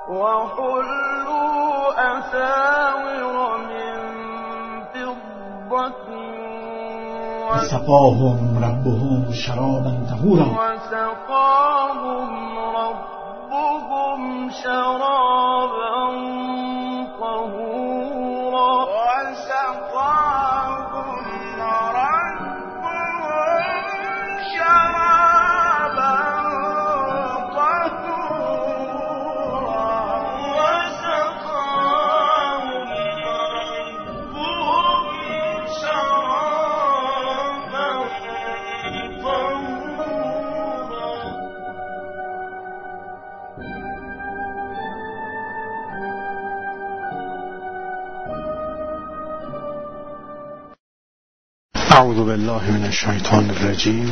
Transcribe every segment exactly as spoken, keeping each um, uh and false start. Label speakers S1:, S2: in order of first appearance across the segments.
S1: وحلوا أساور من فضة
S2: وسقاهم ربهم شرابا طهورا
S1: وسقاهم ربهم شرابا طهورا وسقاهم ربهم شرابا طهورا وسقاهم ربهم شرابا طهورا.
S3: اعوذ بالله من الشیطان الرجیم.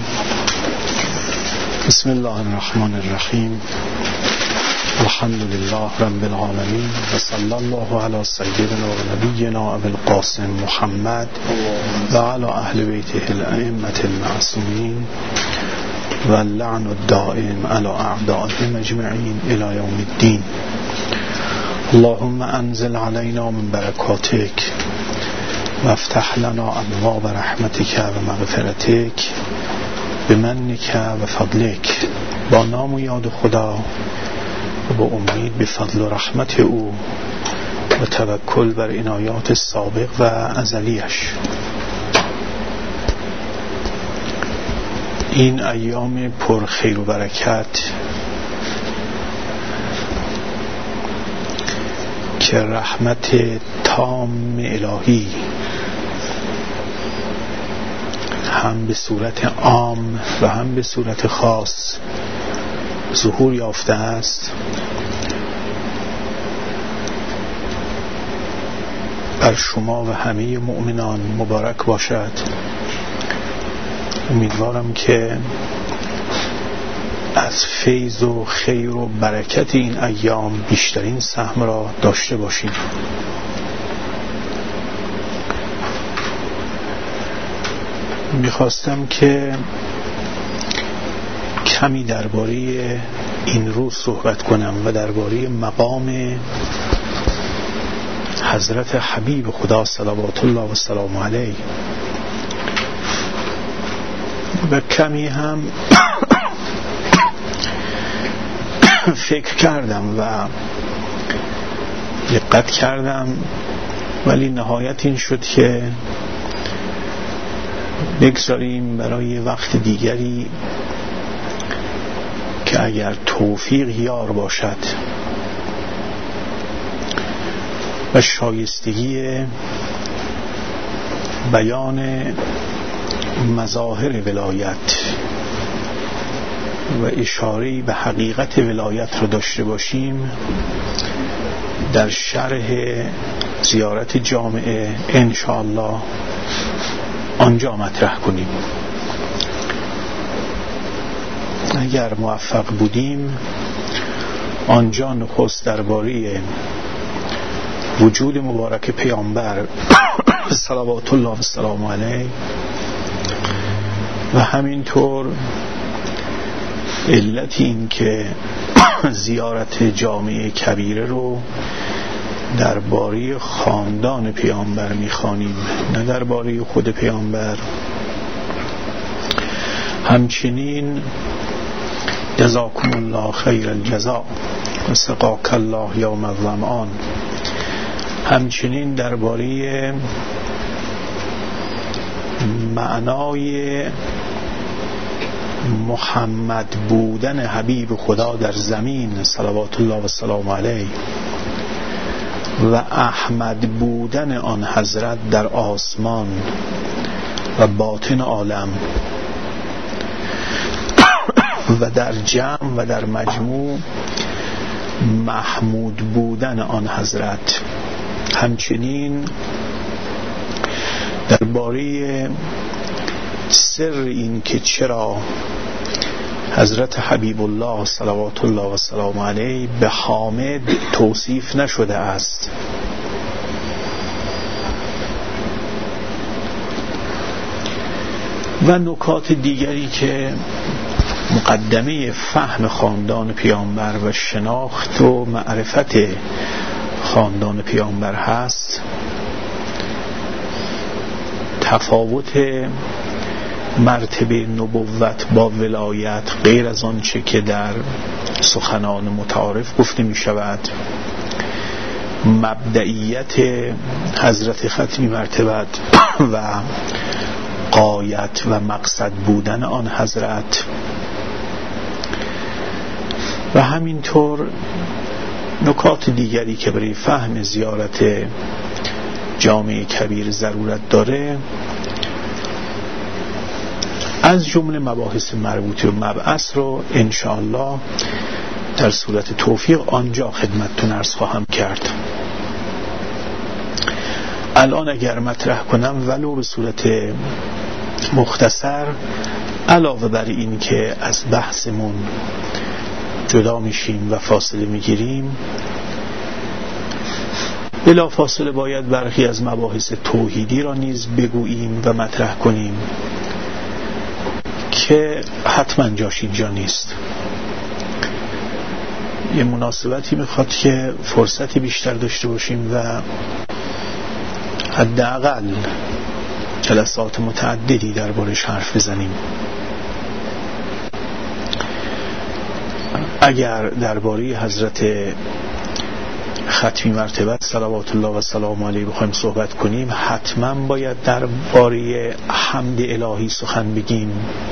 S3: بسم الله الرحمن الرحیم. الحمد لله رب العالمین و صلی الله علی سیدنا و نبینا ابی القاسم محمد و علی اهل بیته الائمة المعصومین و اللعن الدائم علی اعدائهم اجمعین الی یوم الدین. اللهم انزل علینا من برکاتک و افتح لنا ابواب رحمتک و مغفرتک بمنک و فضلک. با نام و یاد خدا و با امید به فضل و رحمت او و توکل بر عنایات سابق و ازلیش. این ایام پر خیر و برکت که رحمت تام الهی هم به صورت عام و هم به صورت خاص ظهور یافته است، بر شما و همه مؤمنان مبارک باشد. امیدوارم که از فیض و خیر و برکت این ایام بیشترین سهم را داشته باشیم. میخواستم که کمی درباره این روز صحبت کنم و درباره مقام حضرت حبیب خدا صلوات الله و سلام علیه و کمی هم فکر کردم و دقت کردم، ولی نهایت این شد که بگذاریم برای وقت دیگری که اگر توفیق یار باشد و شایستگی بیان مظاهر ولایت و اشاره به حقیقت ولایت رو داشته باشیم، در شرح زیارت جامعه انشاءالله آنجا مطرح کنیم. اگر موفق بودیم آنجا نخست درباره وجود مبارک پیامبر صلوات الله و سلام علیه و همینطور علت این که زیارت جامعه کبیره رو درباره خاندان پیامبر میخوانیم، نه درباره خود پیامبر. همچنین جزاکم الله خیر الجزا و سقاک الله یوم الظمآن. همچنین درباره معنای محمد بودن حبیب خدا در زمین صلوات الله و سلام علیه و احمد بودن آن حضرت در آسمان و باطن عالم و در جمع و در مجموع محمود بودن آن حضرت. همچنین درباره سر این که چرا حضرت حبیب الله صلوات الله و سلام علیه به حامد توصیف نشده است و نکات دیگری که مقدمه فهم خاندان پیامبر و شناخت و معرفت خاندان پیامبر هست، تفاوت مرتبه نبوت با ولایت غیر از آن چه که در سخنان متعارف گفته می شود، مبدئیت حضرت ختمی مرتبت و غایت و مقصد بودن آن حضرت، و همینطور نکات دیگری که برای فهم زیارت جامع کبیر ضرورت داره، از جمله مباحث مربوط به مبعث رو انشاءالله در صورت توفیق آنجا خدمتتون عرض خواهم کرد. الان اگر مطرح کنم ولو به صورت مختصر، علاوه بر این که از بحثمون جدا میشیم و فاصله میگیریم، بلا فاصله باید برخی از مباحث توحیدی را نیز بگوییم و مطرح کنیم که حتما جاش اینجا نیست. یه مناسبتی میخواد که فرصتی بیشتر داشته باشیم و حداقل جلسات متعددی دربارش حرف بزنیم. اگر درباره حضرت ختمی مرتبت صلوات الله و سلام علیه بخوایم صحبت کنیم، حتما باید درباره حمد الهی سخن بگیم،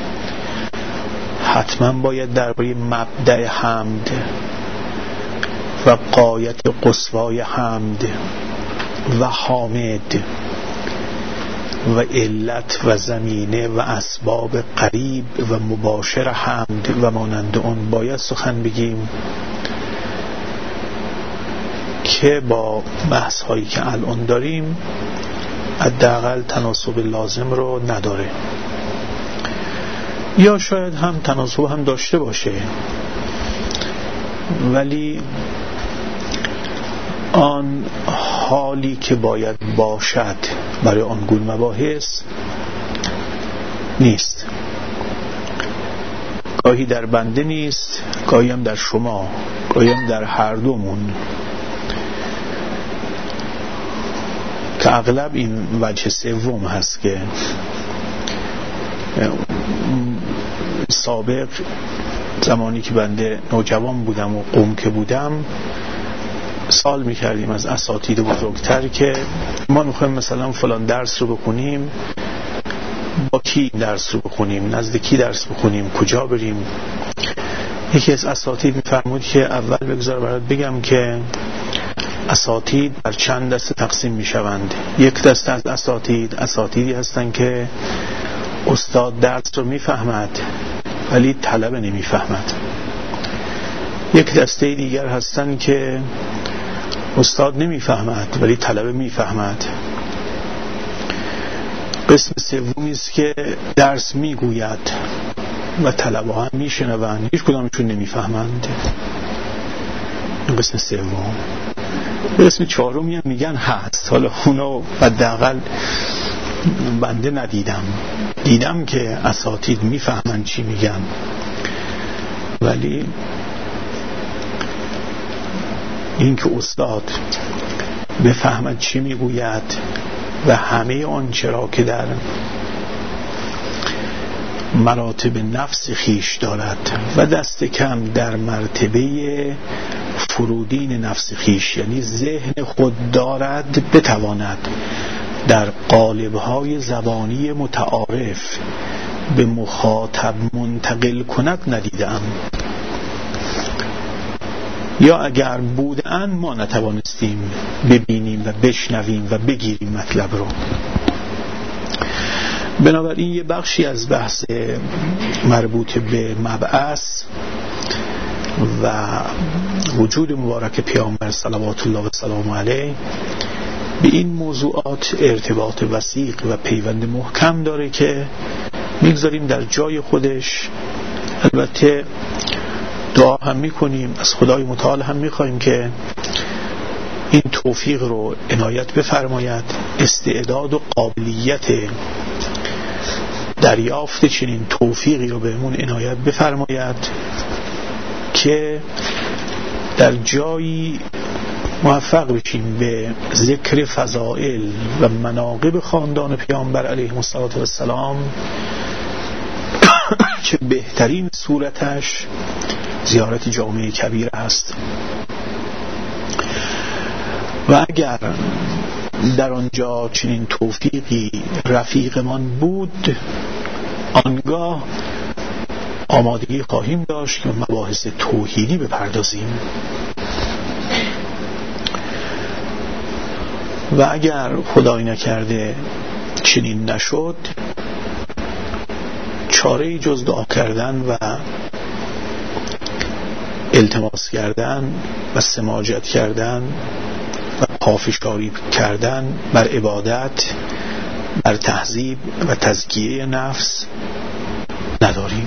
S3: حتما باید درباره مبدأ حمد و غایت قصوای حمد و حامد و علت و زمینه و اسباب قریب و مباشر حمد و مانند اون باید سخن بگیم که با بحث هایی که الان داریم حداقل تناسب لازم رو نداره، یا شاید هم تناسب هم داشته باشه ولی آن حالی که باید باشد برای آن گونه مباحث نیست. گاهی در بنده نیست، گاهی هم در شما، گاهی هم در هر دومون، که اغلب این وجه سوم هست که سابق زمانی که بنده نوجوان بودم و قم که بودم سال میکردیم از اساتید بزرگتر که ما میخوایم مثلا فلان درس رو بکنیم، با کی درس رو بخونیم، نزد کی درس بخونیم، کجا بریم. یکی از اساتید میفرمود که اول بگذار برات بگم که اساتید بر چند دسته تقسیم میشوند. یک دسته از اساتید اساتیدی هستن که استاد درس رو میفهمد ولی طلبه نمیفهمد. یک دسته دیگر هستن که استاد نمیفهمد ولی طلبه میفهمد. قسم سومی است که درس میگوید و طلبه ها هم میشنوند، هیچ کدامشون نمیفهمند. قسم سوم. قسم چهارمی هم میگن هست، حالا اونو حداقل بنده ندیدم، دیدم که اساتید میفهمن چی میگم ولی این که استاد بفهمد چی میگوید و همه آنچه را که در مراتب نفس خیش دارد و دست کم در مرتبه فرودین نفس خیش، یعنی ذهن خود دارد، بتواند در قالب‌های زبانی متعارف به مخاطب منتقل کند ندیدم، یا اگر بودن ما نتوانستیم ببینیم و بشنویم و بگیریم مطلب رو. بنابراین یه بخشی از بحث مربوط به مبعث و وجود مبارک پیامبر صلوات الله و سلام علیه به این موضوعات ارتباط وثیق و پیوند محکم داره که میگذاریم در جای خودش. البته دعا هم میکنیم، از خدای متعال هم میخوایم که این توفیق رو عنایت بفرماید، استعداد و قابلیت دریافت چنین توفیقی رو بهمون عنایت بفرماید که در جایی موفق بشیم به ذکر فضائل و مناقب خاندان پیامبر علیه السلام که بهترین صورتش زیارت جامع کبیر است. و اگر در آنجا چنین توفیقی رفیقمان بود، آنگاه آمادگی خواهیم داشت که مباحث توحیدی بپردازیم. و اگر خدای نکرده چنین نشد، چاره‌ای جز دعا کردن و التماس کردن و سماجت کردن و پافشاری کردن بر عبادت، بر تهذیب و تزکیه نفس نداریم.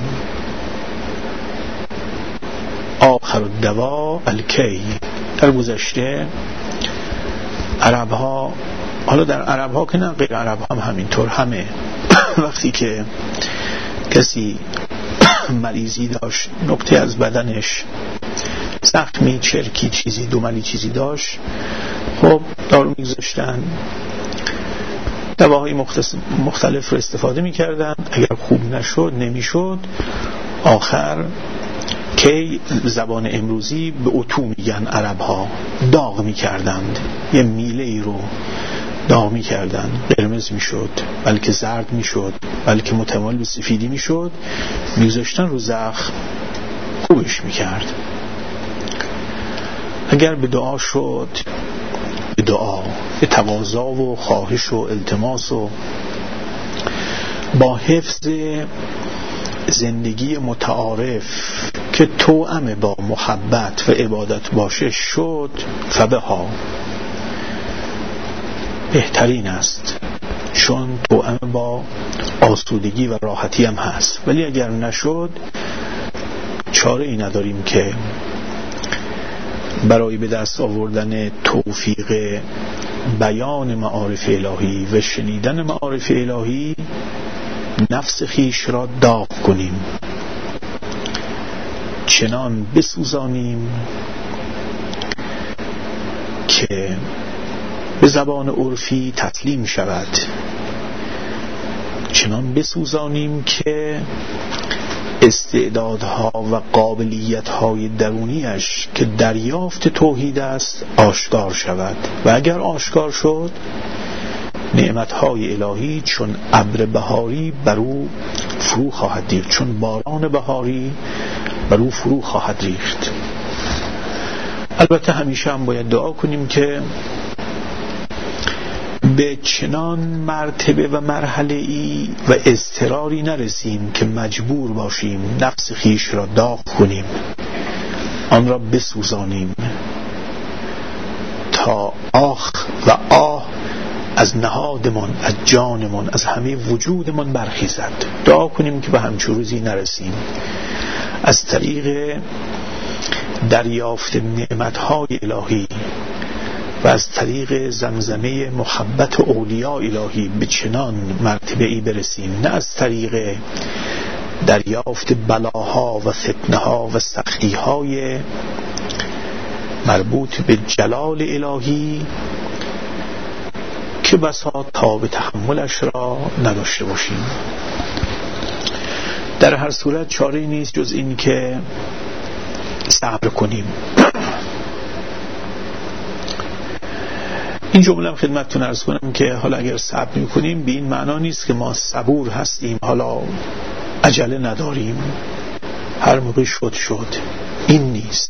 S3: آخر الدوا الکی. در گذشته عرب ها، حالا در عرب ها که نه غیر عرب هم همینطور، همه وقتی که کسی مریضی داشت، نقطه از بدنش زخمی، چرکی چیزی، دوملی چیزی داشت، خب دارو میگذاشتن، دواهای مختلف رو استفاده میکردن. اگر خوب نشد، نمیشد، آخر که زبان امروزی به اتو میگن عرب ها، داغ میکردند، یه میله ای رو داغ میکردن، قرمز میشد، بلکه زرد میشد، بلکه متمایل به سفیدی میشد، میگذاشتن رو زخم، خوبش میکرد. اگر به دعا شد، به دعا، به تقاضا و خواهش و التماس و با حفظ زندگی متعارف که توأم با محبت و عبادت باشه شد، فبها، بهترین است، چون توأم با آسودگی و راحتی هم هست. ولی اگر نشد، چاره ای نداریم که برای به دست آوردن توفیق بیان معارف الهی و شنیدن معارف الهی نفس خیش را داغ کنیم، چنان بسوزانیم که به زبان عرفی تسلیم شود، چنان بسوزانیم که استعدادها و قابلیت‌های درونیش که دریافت توحید است آشکار شود. و اگر آشکار شد، نعمت‌های الهی چون ابر بهاری بر او فرو خواهد ریخت، چون باران بهاری بر او فرو خواهد ریخت. البته همیشه هم باید دعا کنیم که به چنان مرتبه و مرحله ای و اضطراری نرسیم که مجبور باشیم نفس خیش را داغ کنیم، آن را بسوزانیم تا آخ و آه از نهادمان، از جانمان، از همه وجودمان برخیزد. دعا کنیم که به همچون روزی نرسیم. از طریق دریافت نعمتهای الهی و از طریق زمزمه محبت اولیاء الهی به چنان مرتبه ای برسیم، نه از طریق دریافت بلاها و فتنها و سختیهای مربوط به جلال الهی که بسا تاب تحملش را نداشته باشیم. در هر صورت چاره نیست جز این که صبر کنیم. این جمله هم خدمتتون عرض کنم که حالا اگر صبر میکنیم به این معنا نیست که ما صبور هستیم، حالا عجله نداریم، هر موقع شد شد، این نیست،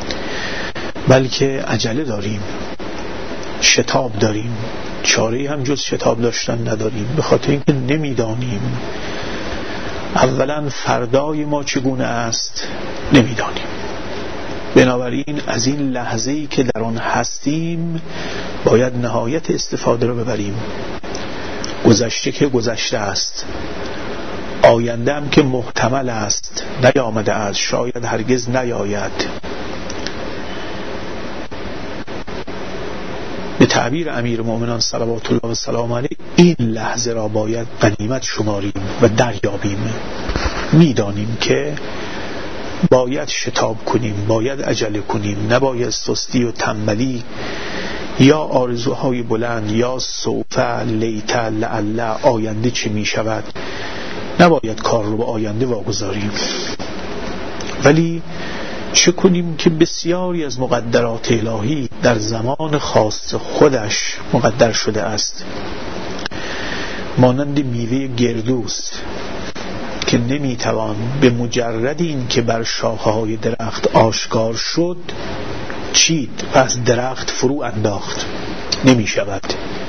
S3: بلکه عجله داریم، شتاب داریم، چاره‌ای هم جز شتاب داشتن نداریم، به خاطر اینکه نمیدانیم اولا فردای ما چگونه است، نمیدانیم. بنابراین از این لحظه‌ای که در آن هستیم باید نهایت استفاده رو ببریم. گذشته که گذشته است، آینده هم که محتمل است، نیامده است، شاید هرگز نیاید. به تعبیر امیر المؤمنین صلوات الله و سلام علیه این لحظه را باید غنیمت شماریم و دریابیم. میدانیم که باید شتاب کنیم، باید عجله کنیم، نباید سستی و تنبلی یا آرزوهای بلند یا سوف لیت لعل آینده چه می شود، نباید کار رو به آینده واگذاریم. ولی چه کنیم که بسیاری از مقدرات الهی در زمان خاص خودش مقدر شده است، مانند میوه گردوست که نمیتوان به مجرد این که بر شاخه‌های درخت آشکار شد چید و از درخت فرو انداخت، نمی شود.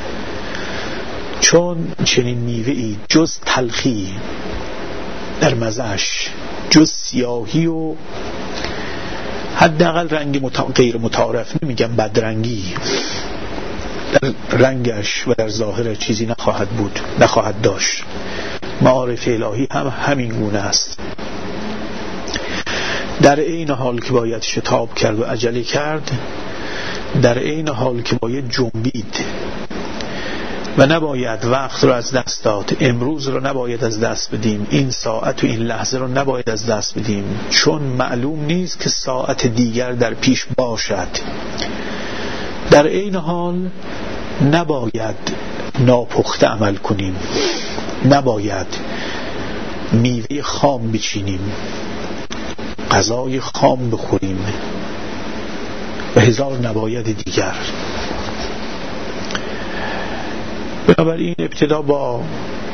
S3: چون چنین میوه‌ای جز تلخی در مزه‌اش، جز سیاهی و حداقل رنگ متا... غیر متعارف، نمیگم بدرنگی، در رنگش و در ظاهر چیزی نخواهد بود، نخواهد داشت. معارف الهی هم همین گونه است. در این حال که باید شتاب کرد و عجله کرد، در این حال که باید جنبید و نباید وقت رو از دست داد، امروز رو نباید از دست بدیم، این ساعت و این لحظه رو نباید از دست بدیم، چون معلوم نیست که ساعت دیگر در پیش باشد. در این حال نباید ناپخته عمل کنیم، نباید میوه خام بچینیم، غذای خام بخوریم و هزار نباید دیگر. بنابراین ابتدا با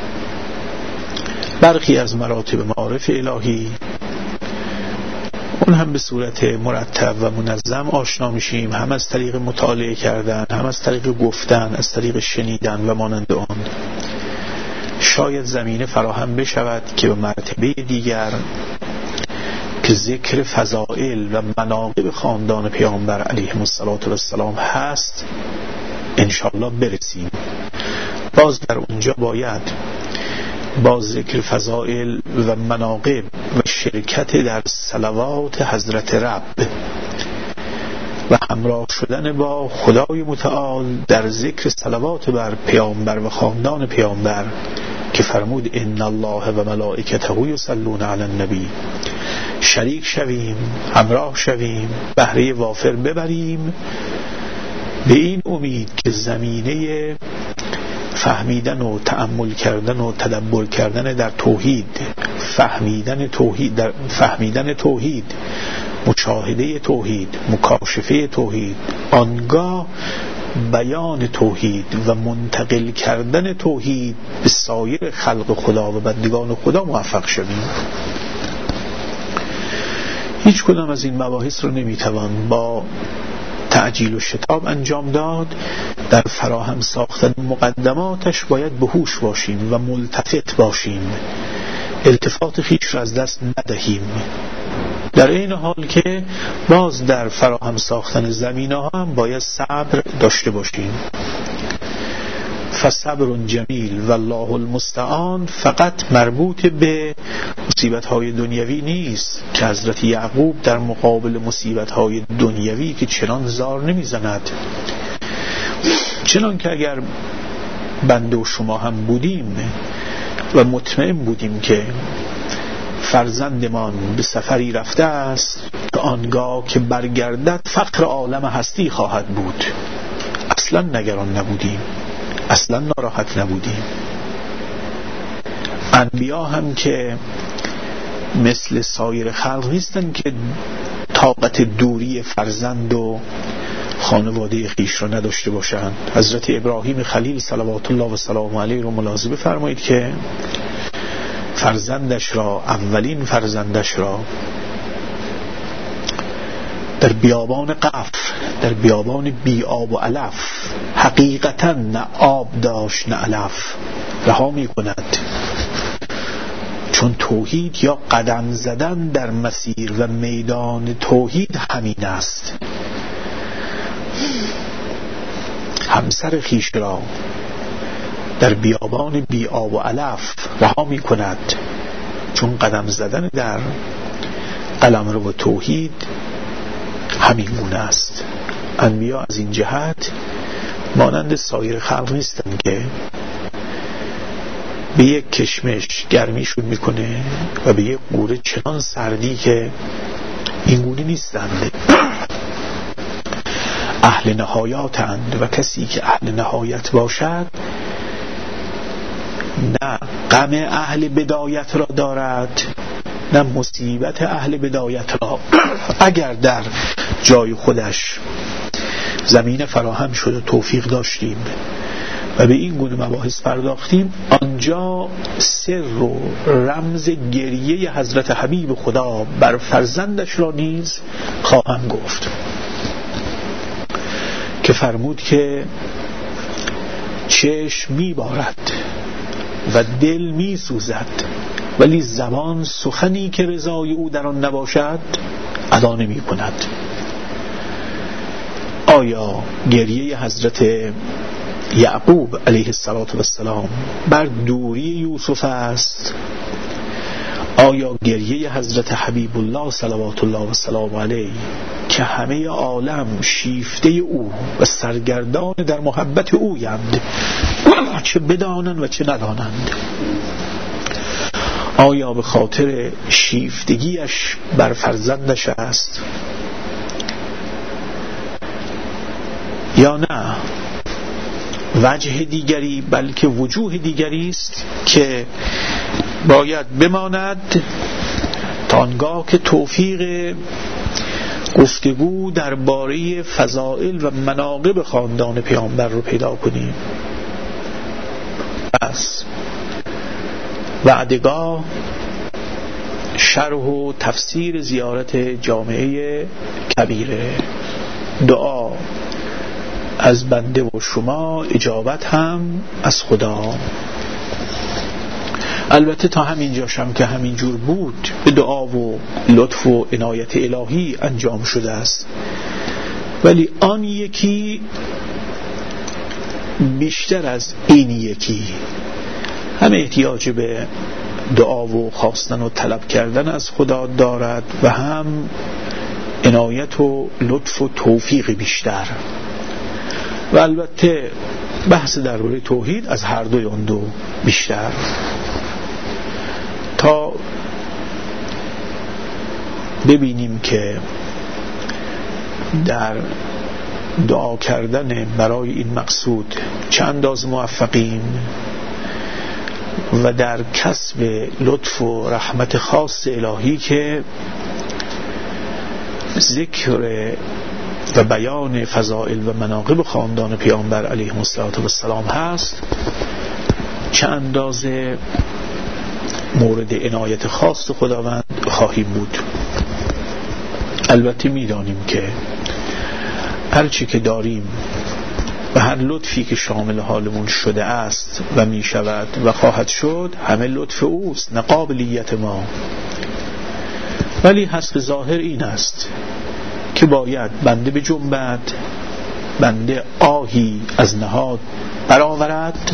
S3: برخی از مراتب معارف الهی، اون هم به صورت مرتب و منظم آشنا میشیم، هم از طریق مطالعه کردن، هم از طریق گفتن، از طریق شنیدن و مانند آن. شاید زمینه فراهم بشود که به مرتبه دیگر که ذکر فضائل و مناقب خاندان پیامبر علیهم السلام هست انشاءالله برسیم. باز در اونجا باید با ذکر فضائل و مناقب و شرکت در صلوات حضرت رب و همراه شدن با خدای متعال در ذکر صلوات بر پیامبر و خاندان پیامبر که فرمود ان الله و ملائکته یصلون علی النبی، شریک شویم، همراه شویم، بهره وافر ببریم، به این امید که زمینه فهمیدن و تأمل کردن و تدبر کردن در توحید، فهمیدن توحید در فهمیدن توحید، مشاهده توحید، مکاشفه توحید، آنگاه بیان توحید و منتقل کردن توحید به سایر خلق خدا و بندگان خدا موفق شویم. هیچ کدام از این مباحث رو نمیتوان با تعجیل و شتاب انجام داد. در فراهم ساختن مقدماتش باید به هوش باشیم و ملتفت باشیم، التفات خویش را از دست ندهیم. در این حال که باز در فراهم ساختن زمینه ها هم باید صبر داشته باشیم. فصبر جمیل والله المستعان فقط مربوط به مصیبت های دنیوی نیست که حضرت یعقوب در مقابل مصیبت های دنیوی که چنان زار نمی زند، چنان که اگر بنده و شما هم بودیم و مطمئن بودیم که فرزندمان به سفری رفته است که آنگاه که برگردد فقر عالم هستی خواهد بود، اصلا نگران نبودیم، اصلا ناراحت نبودیم. انبیا هم که مثل سایر خلق نیستن که طاقت دوری فرزند و خانواده خیش را نداشته باشند. حضرت ابراهیم خلیل صلوات الله و سلام علیه رو ملاحظه بفرمایید که فرزندش را، اولین فرزندش را در بیابان قفر، در بیابان بی آب و علف، حقیقتا نه آب داشت نه علف، رها می کند. چون توحید یا قدم زدن در مسیر و میدان توحید همین است. همسر خیش را در بیابان بی آب و علف رها می کند، چون قدم زدن در قلمرو توحید همین گونه است. انبیا از این جهت مانند سایر خلق نیستن که به یک کشمش گرمیشون میکنه و به یک قوره چنان سردی که اینگونه نیستند. اهل نهایاتند و کسی که اهل نهایت باشد نه غم اهل بدایت را دارد نه مصیبت اهل بدایت را. اگر در جای خودش زمین فراهم شد و توفیق داشتیم و به این گونه مباحث پرداختیم، آنجا سر و رمز گریه حضرت حبیب خدا بر فرزندش را نیز خواهم گفت که فرمود که چشم میبارد و دل میسوزد ولی زبان سخنی که رضای او در آن نباشد ادا نمی کند. آیا گریه حضرت یعقوب علیه السلام بر دوری یوسف است؟ آیا گریه حضرت حبیب الله صلوات الله و سلام علیه که همه عالم شیفته او و سرگردان در محبت اویند، چه بدانند و چه ندانند، آیا به خاطر شیفتگیش بر فرزندش است یا نه وجه دیگری بلکه وجوه دیگری است که باید بماند تا آنگاه که توفیق گفتگو درباره فضائل و مناقب خاندان پیامبر رو پیدا کنیم. پس وعدگاه شرح و تفسیر زیارت جامعه کبیره، دعا از بنده و شما، اجابت هم از خدا. البته تا همینجاشم که همینجور بود به دعا و لطف و عنایت الهی انجام شده است، ولی آن یکی بیشتر از این یکی هم احتیاج به دعا و خواستن و طلب کردن از خدا دارد و هم عنایت و لطف و توفیق بیشتر. و البته بحث درباره توحید از هر دوی اون دو بیشتر، تا ببینیم که در دعا کردن برای این مقصود چه اندازه موفقیم و در کسب لطف و رحمت خاص الهی که ذکر و بیان فضائل و مناقب خاندان پیامبر علیه السلام هست، چه اندازه مورد عنایت خاص خداوند خواهیم بود. البته میدانیم که هرچی که داریم و هر لطفی که شامل حالمون شده است و می شود و خواهد شد همه لطف اوست، نه قابلیت ما. ولی حسب ظاهر این است که باید بنده به جنبت، بنده آهی از نهاد برآورد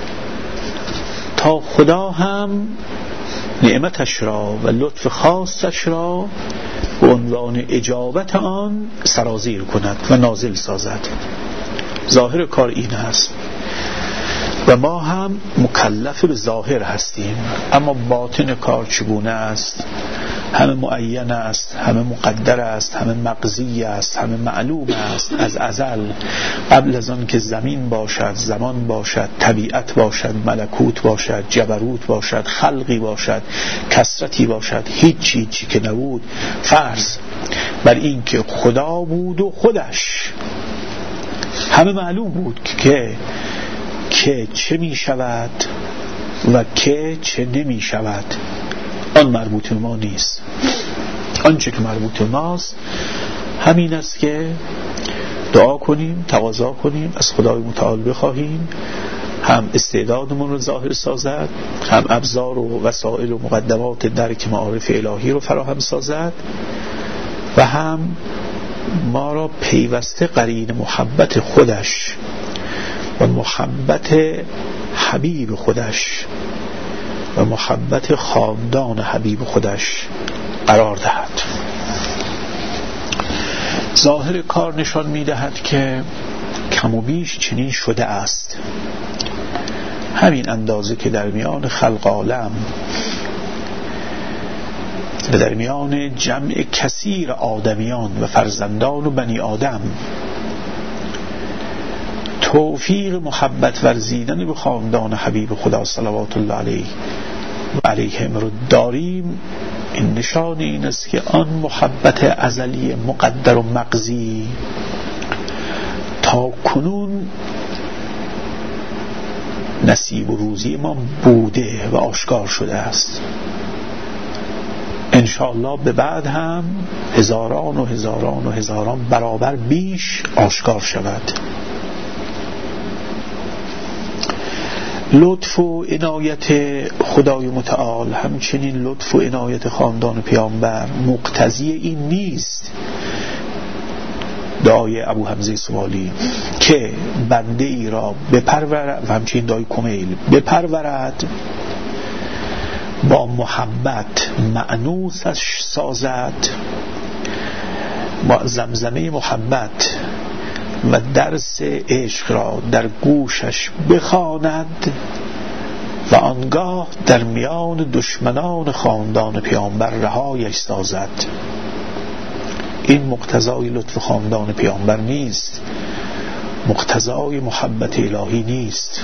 S3: تا خدا هم نعمتش را و لطف خاصش را به عنوان اجابت آن سرازیر کند و نازل سازد. ظاهر کار این است و ما هم مکلف به ظاهر هستیم، اما باطن کار چگونه است؟ همه معین است، همه مقدر است، همه مقضی است، همه معلوم است از ازل، قبل از آن که زمین باشد، زمان باشد، طبیعت باشد، ملکوت باشد، جبروت باشد، خلقی باشد، کثرتی باشد، هیچ چیزی که نبود. فرض بر این که خدا بود و خودش همه معلوم بود که که چه می شود و که چه نمی شود، آن مربوط به ما نیست. آنچه که مربوط به ماست همین است که دعا کنیم، تقاضا کنیم، از خدای متعال بخواهیم هم استعدادمون رو ظاهر سازد، هم ابزار و وسایل و مقدمات درک معارف الهی رو فراهم سازد و هم ما را پیوسته قرین محبت خودش و محبت حبیب خودش و محبت خاندان حبیب خودش قرار دهد. ظاهر کار نشان می دهد که کم و بیش چنین شده است. همین اندازه که در میان خلق عالم و در میان جمع کثیر آدمیان و فرزندان و بنی آدم توفیق محبت ورزیدن به خاندان حبیب خدا صلوات الله علیه و علیهم رو داریم، این نشان این است که آن محبت ازلی مقدر و مقضی تا کنون نصیب و روزی ما بوده و آشکار شده است. انشاءالله به بعد هم هزاران و هزاران و هزاران برابر بیش آشکار شود. لطف و عنایت خدای متعال، همچنین لطف و عنایت خاندان پیامبر مقتضی این نیست دعای ابو حمزه سوالی که بنده ای را بپرورد و همچنین دعای کمیل بپرورد، با محبت مأنوسش سازد، با زمزمه محبت و درس عشق را در گوشش بخواند و آنگاه در میان دشمنان خاندان پیامبر رهایش سازد. این مقتضای لطف خاندان پیامبر نیست، مقتضای محبت الهی نیست.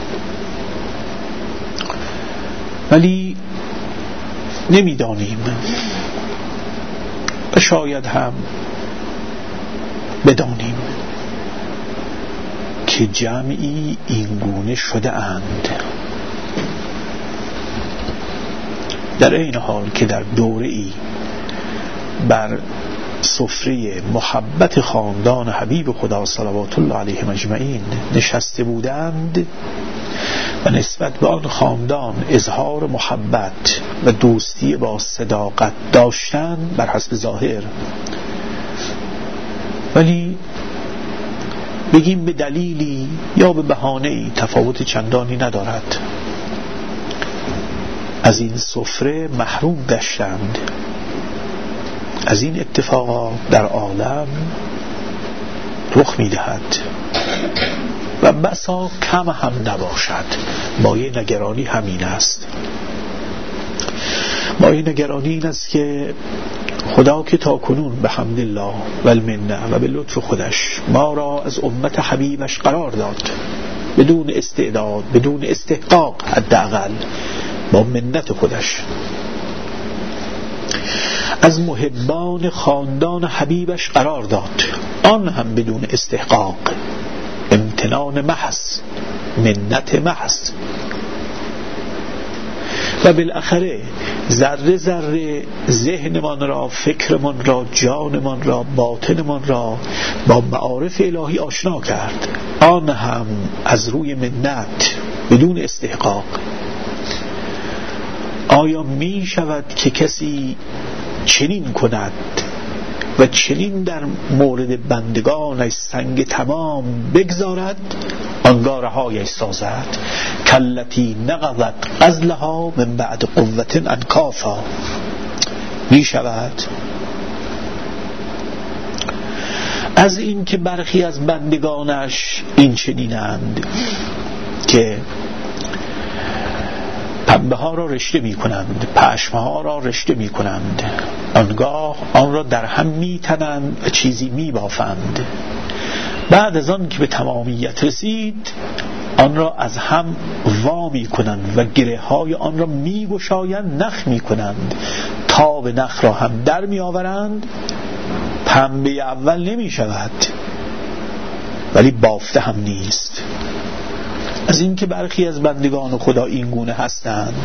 S3: ولی نمیدانیم و شاید هم بدانیم که جمعی اینگونه شده اند، در این حال که در دوره‌ای بر سفره محبت خاندان حبیب خدا صلوات الله علیه اجمعین نشسته بودند و نسبت به آن خاندان اظهار محبت و دوستی با صداقت داشتند بر حسب ظاهر، ولی بگیم به دلیلی یا به بهانه‌ای تفاوت چندانی ندارد، از این سفره محروم گشتند. از این اتفاقات در عالم رخ می‌دهد و بسا کم هم نباشد. مایه نگرانی همین است. مایه نگرانی این است که خدا که تا کنون به حمدالله و المنه و به لطف خودش ما را از امت حبیبش قرار داد، بدون استعداد، بدون استحقاق، حداقل با منت خودش از محبان خاندان حبیبش قرار داد، آن هم بدون استحقاق، امتنان محض، منت محض. و بالاخره ذره ذره ذهنمان را، فکرمان را، جانمان را، باطنمان را با معارف الهی آشنا کرد، آن هم از روی منت، بدون استحقاق. آیا می شود که کسی چنین کند و چنین در مورد بندگانش سنگ تمام بگذارد، آنگاه رهایش سازد؟ کلتی نقضت غزلها من بعد قوت انکافا. می شود؟ از این که برخی از بندگانش این چنینند که پنبه ها را رشته می کنند، پشمه ها را رشته می کنند، آنگاه آن را در هم می تنند و چیزی می بافند. بعد از آن که به تمامیت رسید، آن را از هم وا می کنند و گره های آن را می گشایند، نخ می کنند، تا به نخ را هم در می آورند. پنبه اول نمی شود ولی بافته هم نیست. از این که برخی از بندگان خدا این گونه هستند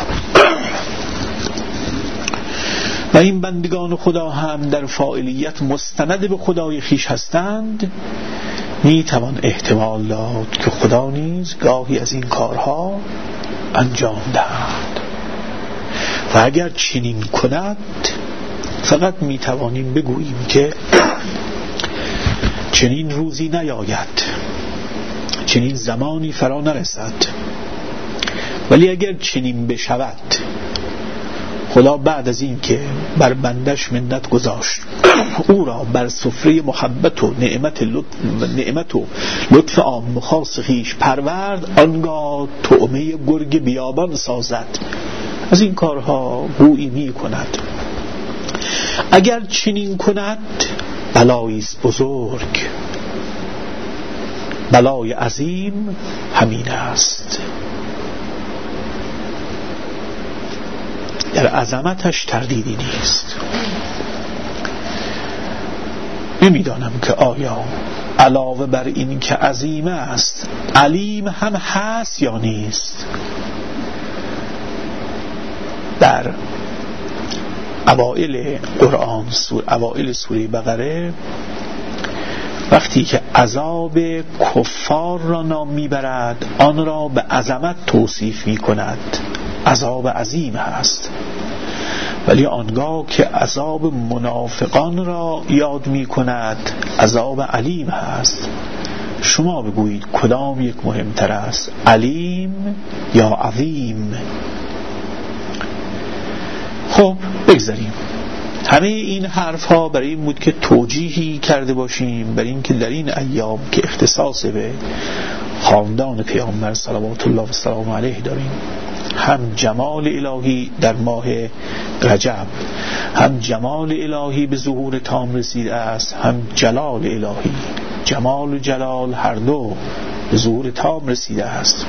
S3: و این بندگان خدا هم در فاعلیت مستند به خدای خیش هستند، می توان احتمال داد که خدا نیز گاهی از این کارها انجام دهد. و اگر چنین کند، فقط می توانیم بگوییم که چنین روزی نیاید، چنین زمانی فرا نرسد. ولی اگر چنین بشود، خدا بعد از این که بر بندش منت گذاشت، او را بر سفره محبت و نعمت لطف, نعمت و لطف عام خاص خویش پرورد، آنگاه طعمه گرگ بیابان سازد. از این کارها گویی می کند. اگر چنین کند بلایی است بزرگ، بلای عظیم همین است. در عظمتش تردیدی نیست. نمیدانم که آیا علاوه بر این که عظیم است علیم هم هست یا نیست. در اوائل قرآن، سور اوائل سوره بقره، وقتی که عذاب کفار را نام میبرد آن را به عظمت توصیف میکند، عذاب عظیم هست. ولی آنگاه که عذاب منافقان را یاد میکند عذاب علیم هست. شما بگویید کدام یک مهمتر است، علیم یا عظیم؟ خب بگذاریم. همه این حرف ها برای این بود که توجیهی کرده باشیم برای این که در این ایام که اختصاص به خاندان پیامبر صلوات الله و سلام علیه داریم، هم جمال الهی در ماه رجب، هم جمال الهی به ظهور تام رسیده است، هم جلال الهی، جمال و جلال هر دو به ظهور تام رسیده است.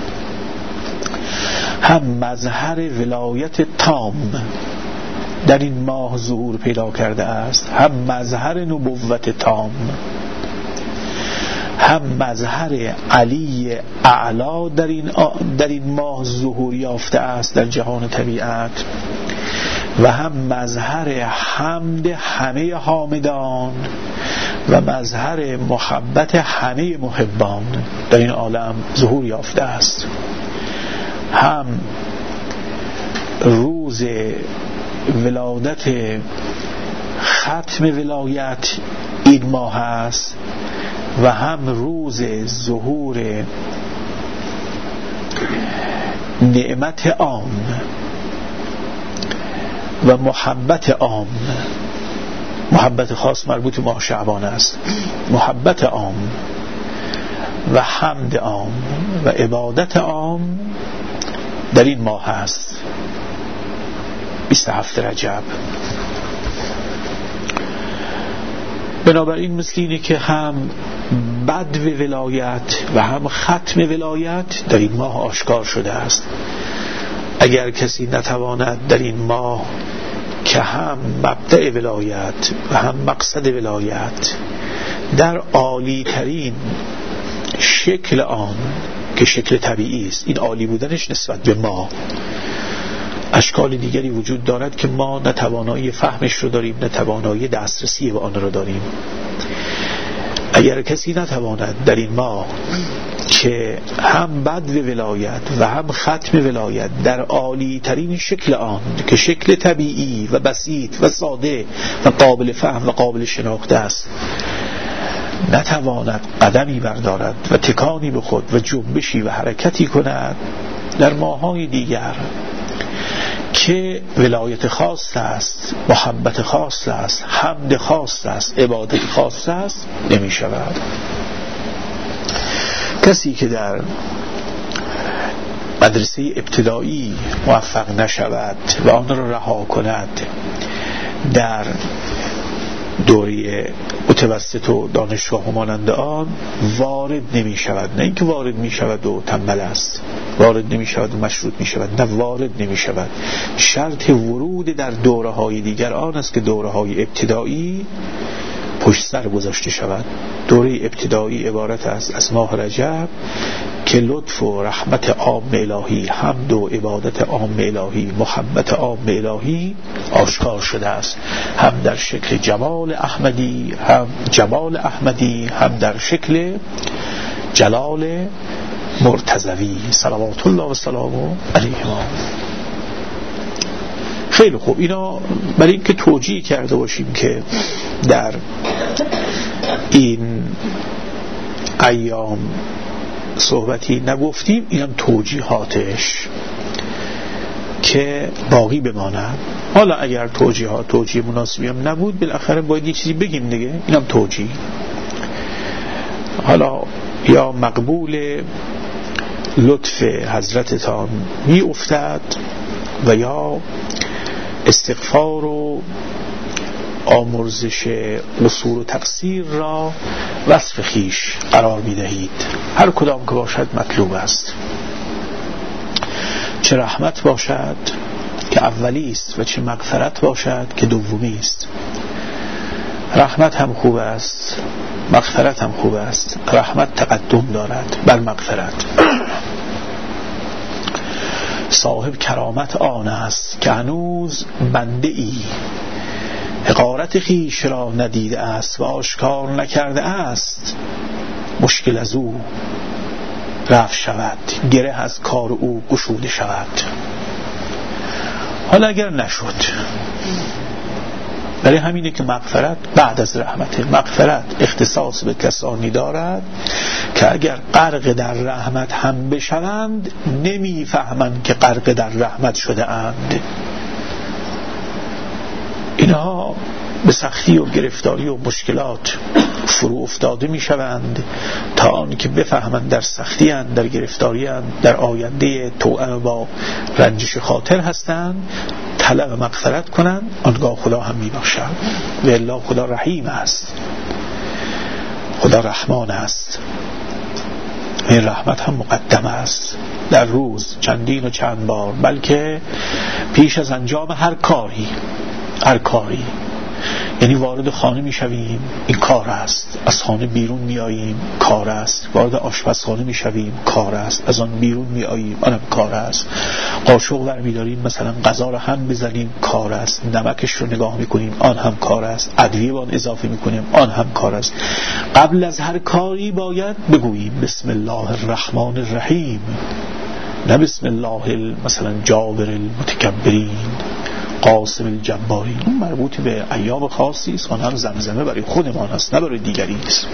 S3: هم مظهر ولایت تام در این ماه ظهور پیدا کرده است، هم مظهر نبوت تام، هم مظهر علی اعلا در این, در این ماه ظهور یافته است در جهان طبیعت، و هم مظهر حمد همه حامدان و مظهر محبت همه محبان در این عالم ظهور یافته است. هم روز ولادت ختم ولایت این ماه است و هم روز ظهور نعمت عام و محبت عام. محبت خاص مربوط به ماه شعبان است. محبت عام و حمد عام و عبادت عام در این ماه است، بیست و هفت رجب. بنابراین مثل اینه که هم بدو ولایت و هم ختم ولایت در این ماه آشکار شده است. اگر کسی نتواند در این ماه که هم مبدأ ولایت و هم مقصد ولایت در عالی ترین شکل آن که شکل طبیعی است، این عالی بودنش نسبت به ما، اشکال دیگری وجود دارد که ما نتوانایی فهمش رو داریم، نتوانایی دسترسی به آن رو داریم. اگر کسی نتواند در این ماه که هم بدو ولایت و هم ختم ولایت در عالی ترین شکل آن که شکل طبیعی و بسیط و ساده و قابل فهم و قابل شناخته است، نتواند قدمی بردارد و تکانی به خود و جنبشی و حرکتی کند در ماه‌های دیگر که ولایت خاص است، محبت خاص است، حمد خاص است، عبادت خاص است، نمی شود. کسی که در مدرسه ابتدایی موفق نشود و آن را رها کند، در دوره متوسط و دانشگاه و مانند آن وارد نمی شود. نه اینکه وارد می شود و تنبل است، وارد نمی شود و مشروط می شود، نه، وارد نمی شود. شرط ورود در دوره های دیگر آن است که دوره های ابتدایی پشت سر گذاشته شود. دوره ابتدایی عبارت است از ماه رجب که لطف و رحمت عام الهی، حمد و عبادت عام الهی، محبت عام الهی آشکار شده است، هم در شکل جمال احمدی، هم جمال احمدی، هم در شکل جلال مرتضوی صلوات الله و سلامه علیه. خیلی خوب، اینا برای اینکه توجیه کرده باشیم که در این ایام صحبتی نگفتیم، اینم توجیهاتش. که باقی بماند. حالا اگر توجیهات توجیه مناسبی هم نبود، بالاخره باید یه چیزی بگیم دیگه، اینم توجیه. حالا یا مقبول لطف حضرتتان می افتد و یا استغفار و آمرزش قصور و تقصیر را وصف خیش قرار می دهید. هر کدام که باشد مطلوب است، چه رحمت باشد که اولی است و چه مغفرت باشد که دومی است. رحمت هم خوب است، مغفرت هم خوب است. رحمت تقدم دارد بر مغفرت. صاحب کرامت آن است که هنوز بنده ای حقارت خیش را ندیده است و آشکار نکرده است، مشکل از او رفع شود، گره از کار او گشوده شود. حالا اگر نشد، برای همینه که مغفرت بعد از رحمت. مغفرت اختصاص به کسانی دارد که اگر غرق در رحمت هم بشوند نمیفهمند که غرق در رحمت شده اند. اینها به سختی و گرفتاری و مشکلات فرو افتاده می شوند تا آن که بفهمند در سختی اند، در گرفتاری اند، در آینده توأم با رنجش خاطر هستند، طلب مغفرت کنند. آنگاه خدا هم می باشد. و الا خدا رحیم است، خدا رحمان است. این رحمت هم مقدم است در روز چندین و چند بار، بلکه پیش از انجام هر کاری. هر کاری یعنی وارد خانه می شویم، این کار است. از خانه بیرون می آییم، کار است. وارد آشپزخانه می شویم، کار است. از آن بیرون می آییم، آنم کار است. قاشق ور می داریم مثلا غذا را هم بزنیم، کار است. نمکش رو نگاه می کنیم، آن هم کار است. ادویه آن اضافه می کنیم، آن هم کار است. قبل از هر کاری باید بگوییم بسم الله الرحمن الرحیم، نه بسم الله مثلا جابر المتکبرین قاسم الجبارین. اون مربوط به ایام خاصی است، آن هم زمزمه برای خودمان است، نه برای دیگری است.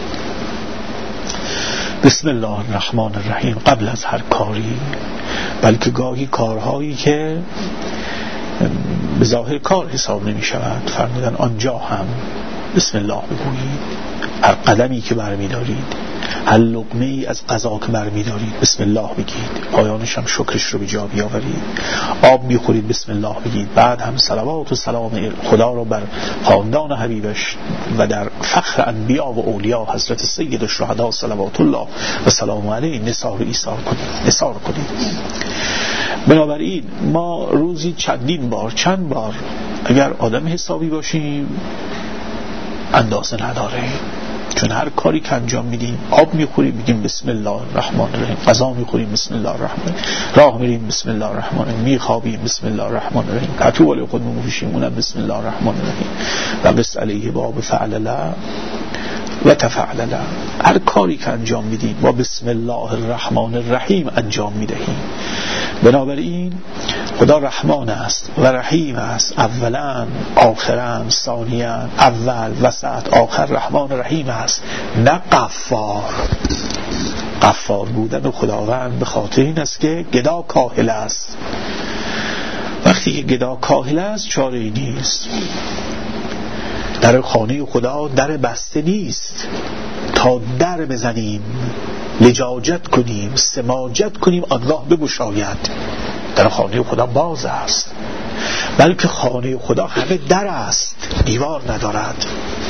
S3: بسم الله الرحمن الرحیم قبل از هر کاری. بلکه گاهی کارهایی که به ظاهر کار حساب نمی شود، فرمودن آنجا هم بسم الله بگویید. هر قدمی که برمی دارید، هر لقمه ای از غذا که برمی دارید بسم الله بگید. پایانش هم شکرش رو به جا بیاورید. آب می خورید بسم الله بگید. بعد هم صلوات و سلام خدا رو بر خاندان حبیبش و در فخر انبیا و اولیا حضرت سید الشهدا صلوات الله و سلام علیه نثار ایثار کنید، نثار کنید. بنابراین ما روزی چندین بار چند بار اگر آدم حسابی باشیم اندازه نداره، چون هر کاری که انجام میدیم، آب میخوریم میگیم بسم الله الرحمن الرحیم، غذا میخوریم بسم الله الرحمن، راه میریم بسم الله الرحمن الرحیم، میخوابیم بسم الله الرحمن الرحیم، پتو بالای خودمون میپوشیم اونم بسم الله الرحمن الرحیم. و قص علیه باب فعلله و تفعلله. هر کاری که انجام میدیم با بسم الله الرحمن الرحیم انجام میدهیم. بنابراین خدا رحمان است و رحیم است، اولا آخرا ثانیا، اول وسط آخر رحمان رحیم است، نه غفار. غفار بودن خداوند به خاطر این است که گدا کاهل است. وقتی که گدا کاهل است چاره‌ای نیست. در خانه خدا در بسته نیست تا در بزنیم، لجاجت کنیم، سماجت کنیم آنگاه بگشاید. در خانه خدا باز است، بلکه خانه خدا همه در است، دیوار ندارد.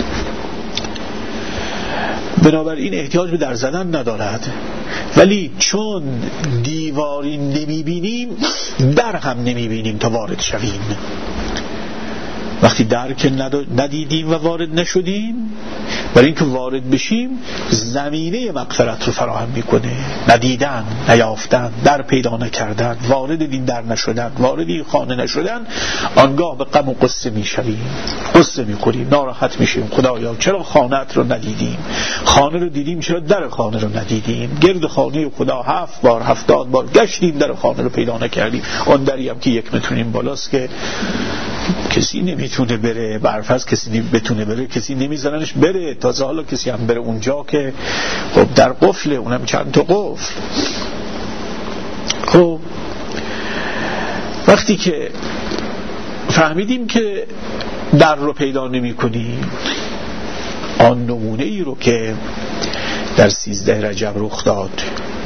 S3: بنابراین احتیاج به در زدن ندارد. ولی چون دیواری نمی بینیم در هم نمی بینیم تا وارد شویم. وقتی در که ندیدیم و وارد نشدیم، برای اینکه وارد بشیم زمینه مغفرت رو فراهم میکنه. ندیدن، نیافتن، در پیدا نکردن، وارد این در نشدن، وارد این خانه نشدن، آنگاه به غم و قصه میشویم، قصه میخوریم، ناراحت میشیم. خدایا چرا خانه‌ات رو ندیدیم؟ خانه رو دیدیم چرا در خانه رو ندیدیم؟ گرد خانه خدا هفت بار هفتاد بار گشتیم، در خانه رو پیدا نکردیم. اون دری هم که یک مترین بالاست که کسی نمیتونه بره، برفرض کسی بتونه بره کسی نمیذارنش بره. تازه حالا کسی هم بره اونجا که خب در قفله، اونم چند تا قفل. خب وقتی که فهمیدیم که در رو پیدا نمی کنیم، آن نمونه ای رو که در سیزده رجب رخ داد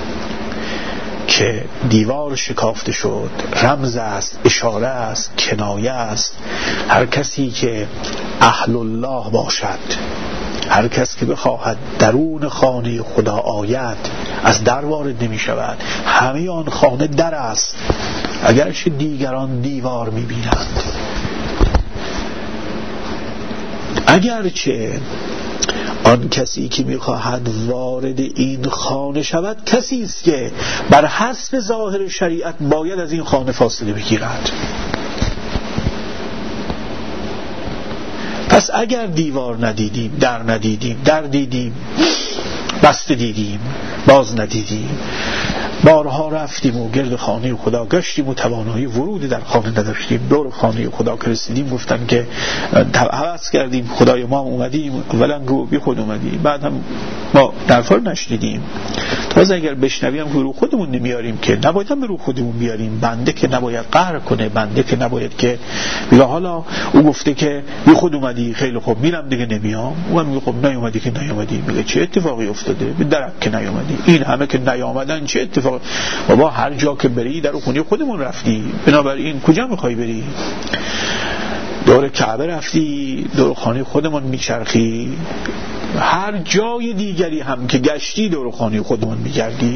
S3: که دیوار شکافته شد، رمز است، اشاره است، کنایه است. هر کسی که اهل الله باشد، هر کس که بخواهد درون خانه خدا آید، از در وارد نمی شود. همه آن خانه در است، اگرچه دیگران دیوار می بینند. اگرچه آن کسی که می‌خواهد وارد این خانه شود کسی است که بر حسب ظاهر شریعت باید از این خانه فاصله بگیرد. پس اگر دیوار ندیدیم، در ندیدیم، در دیدیم، بسته دیدیم، باز ندیدیم، بارها رفتیم و گرد خانه خدا گشتیم و توانایی ورود در خانه نداشتیم، دور خانه خدا که رسیدیم گفتن که حوض کردیم خدای ما اومدیم، اولا گو بی خود اومدیم، بعد هم ما درفار نشنیدیم. تازه اگر بشنویم که رو خودمون نمیاریم، که نباید هم به رو خودمون بیاریم. بنده که نباید قهر کنه، بنده که نباید که بگه حالا او گفته که بی خود اومدی، خیلی خوب میرم دیگه نمیام. اون میگه خب نیومدی که نیومدی. میگه چه اتفاقی افتاده؟ به درک که نیومدی. این همه که نیامدن چه اتفاقی؟ بابا هر جا که بری در خونه خودمون رفتی، بنابراین کجا میخوای بری؟ دور کعبه رفتی، دور خانه خودمون میچرخی، هر جای دیگری هم که گشتی دور خانه خودمون میگردی.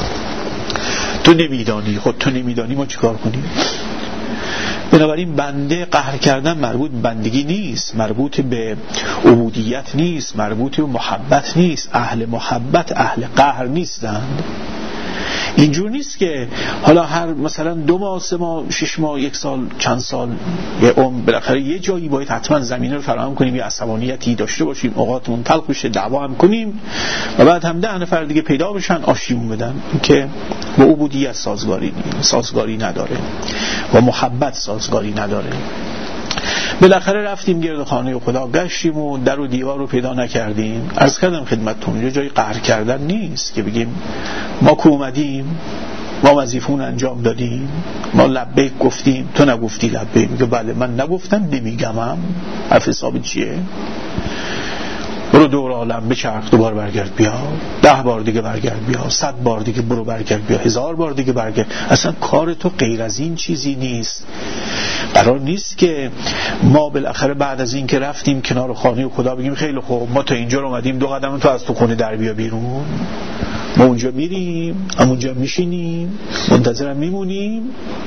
S3: تو نمیدانی، خود تو نمیدانی ما چیکار کنیم؟ بنابراین بنده قهر کردن مربوط بندگی نیست، مربوط به عبودیت نیست، مربوط به محبت نیست. اهل محبت اهل قهر نیستند. اینجور نیست که حالا هر مثلا دو ماه، سه ماه، شش ماه، یک سال، چند سال، یه عمر، بالاخره یه جایی باید حتما زمینه رو فراهم کنیم، یه عصبانیتی داشته باشیم، اوقاتمون تلخ بشه، دعوا هم کنیم و بعد هم ده نفر دیگه پیدا بشن آشیمون بدن. که با عبودیت سازگاری سازگاری نداره و محبت سازگاری نداره. بالاخره رفتیم گرد خانه خدا گشتیم و در و دیوار رو پیدا نکردیم. عرض کردم خدمتتون یه جای قهر کردن نیست که بگیم ما که اومدیم، ما وظیفمون انجام دادیم، ما لبیک گفتیم تو نگفتی لبیک. میگه بله من نگفتم نمیگمم، حرف حساب چیه؟ برو دور عالم بچرخ، دوبار برگرد بیا، ده بار دیگه برگرد بیا، صد بار دیگه برو برگرد بیا، هزار بار دیگه برگرد. اصلا کار تو غیر از این چیزی نیست. قرار نیست که ما بالاخره بعد از این که رفتیم کنار خانه خدا بگیم خیلی خوب ما تا اینجا اومدیم، دو قدم تو از تو خونه در بیا بیرون. ما اونجا میریم، اونجا میشینیم، منتظرم میمونیم.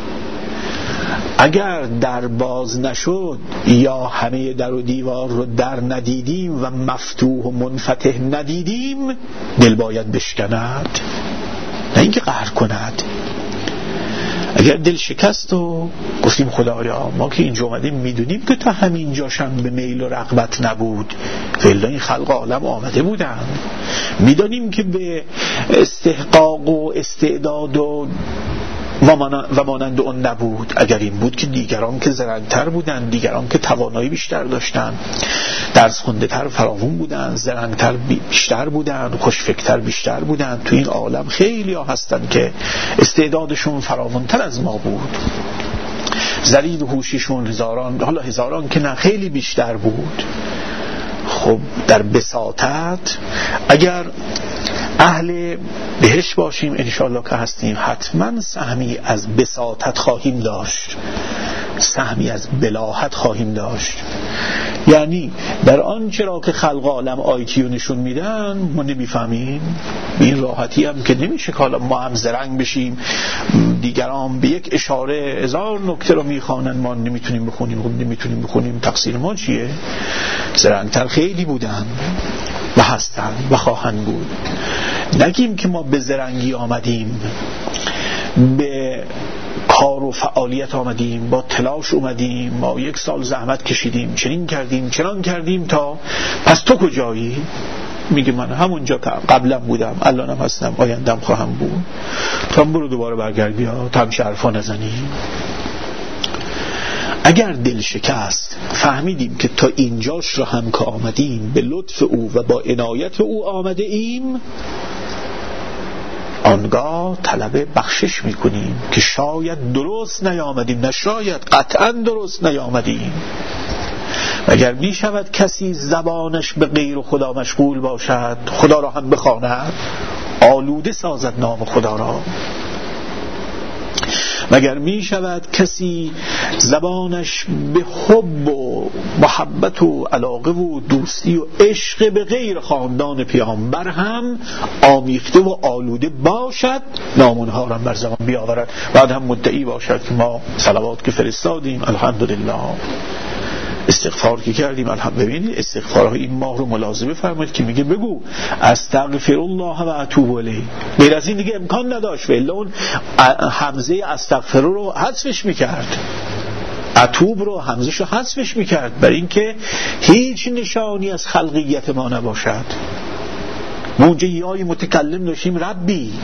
S3: اگر در باز نشد یا همه در و دیوار رو در ندیدیم و مفتوح و منفتح ندیدیم، دل باید بشکند، نه اینکه قهر کند. اگر دل شکست و گفتیم خدایا ما که اینجا اومدیم میدونیم که تا همین جاشم به میل و رغبت نبود، فعلا این خلق عالم آمده بودن، میدونیم که به استحقاق و استعداد و و مانند اون نبود. اگر این بود که دیگران که زرنگتر بودن، دیگران که توانایی بیشتر داشتن، درس خونده تر فراوون بودن، زرنگتر بیشتر بودن، خوشفکرتر بیشتر بودن. تو این عالم خیلی ها هستن که استعدادشون فراوانتر از ما بود، ذلیل و هوشیشون هزاران، حالا هزاران که نه خیلی بیشتر بود. خب در بساطت اگر اهل بهش باشیم انشاءالله که هستیم، حتما سهمی از بساطت خواهیم داشت، سهمی از بلاحت خواهیم داشت. یعنی در آنچه را که خلق عالم آیتیو نشون میدن ما نمیفهمیم. به این راحتی هم که نمیشه که حالا ما هم زرنگ بشیم، دیگران به یک اشاره هزار نکته رو میخوانن ما نمیتونیم بخونیم. خب نمیتونیم بخونیم، تقصیر ما چیه؟ زرنگتر خیلی بودن و هستن و خواهند بود. نگیم که ما به زرنگی آمدیم، به کار و فعالیت آمدیم، با تلاش اومدیم، ما یک سال زحمت کشیدیم، چنین کردیم چنان کردیم تا پس تو کجایی؟ میگه من همونجا قبلا بودم، الانم هستم، آیندم خواهم بود. تا برو دوباره برگرد بیا، تا همشه حرفا نزنی. اگر دل شکست فهمیدیم که تا اینجاش رو هم که آمدیم به لطف او و با عنایت او آمده ایم، آنگاه طلب بخشش میکنیم که شاید درست نیامدیم، نه شاید، قطعا درست نیامدیم. اگر می شود کسی زبانش به غیر خدا مشغول باشد، خدا را هم بخواند، آلوده سازد نام خدا را. مگر می شود کسی زبانش به حب و محبت و علاقه و دوستی و عشق به غیر خاندان پیامبر هم آمیخته و آلوده باشد، نام اونها را بر زبان بیاورد، بعد هم مدعی باشد که ما صلوات که فرستادیم الحمدلله، استغفار که کردیم الحمدلله. ببینید استغفارهای این ماه رو ملاحظه فرمایید که میگه بگو استغفر الله و اتوب الیه، غیر از این دیگه امکان نداشت، ولی اون همزه استغفر رو حذفش میکرد، اتوب رو همزش رو حذفش میکرد، برای اینکه هیچ نشانی از خلقیت ما نباشد. ما اونجا یای متکلم داشتیم ربی،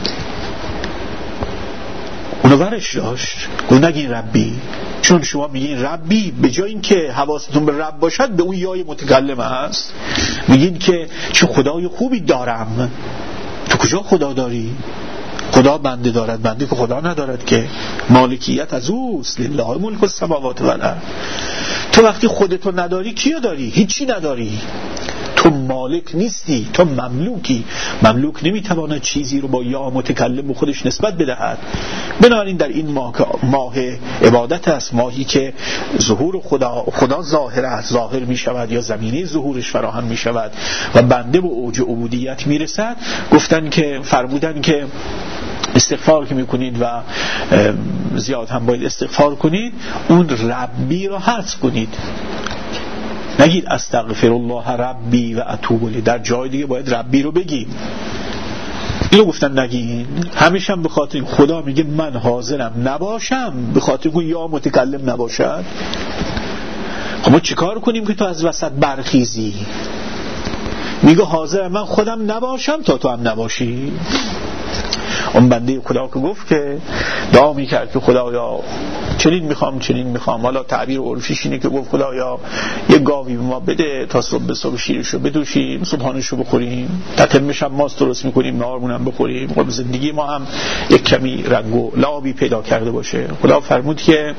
S3: اونو ورش داشت، گفت نگین ربی، چون شما میگین ربی به جای اینکه حواستون به رب باشد به اون یای متکلم هست، میگین که چه خدای خوبی دارم. تو کجا خدا داری؟ خدا بنده دارد، بنده که خدا ندارد که، مالکیت از اوست، لله ملک السماوات و الارض. تو وقتی خودتو نداری کیو داری؟ هیچی نداری، تو مالک نیستی، تو مملوکی. مملوک نمیتواند چیزی رو با یا متکلم به خودش نسبت بدهد. بنابراین در این ماه, ماه عبادت است، ماهی که ظهور خدا خدا ظاهر است، ظاهر می شود یا زمینه ظهورش فراهم می شود و بنده به اوج عبودیت می رسد. گفتن که فرمودن که استغفار که میکنید و زیاد هم باید استغفار کنید، اون ربی رو حذف کنید، نگید استغفر الله ربی و اتوب الیه. در جای دیگه باید ربی رو بگیم، اینو گفتن نگین. همیشه هم به خاطر این خدا میگه من حاضرم نباشم، به خاطر اون یا متکلم نباشد. خب ما چیکار کنیم که تو از وسط برخیزی؟ میگه حاضرم من خودم نباشم تا تو هم نباشی. اون بنده خدا که گفت که دعا میکرد که خدایا چنین میخوام چنین میخوام، حالا تعبیر عرفیش اینه که گفت خدایا یه گاوی به ما بده تا صبح به صبح شیرشو بدوشیم، صبحانشو بخوریم، تتمش هم ماست درست میکنیم، نهارمونم بخوریم، خب زندگی ما هم یک کمی رنگ و لابی پیدا کرده باشه. خدا فرمود که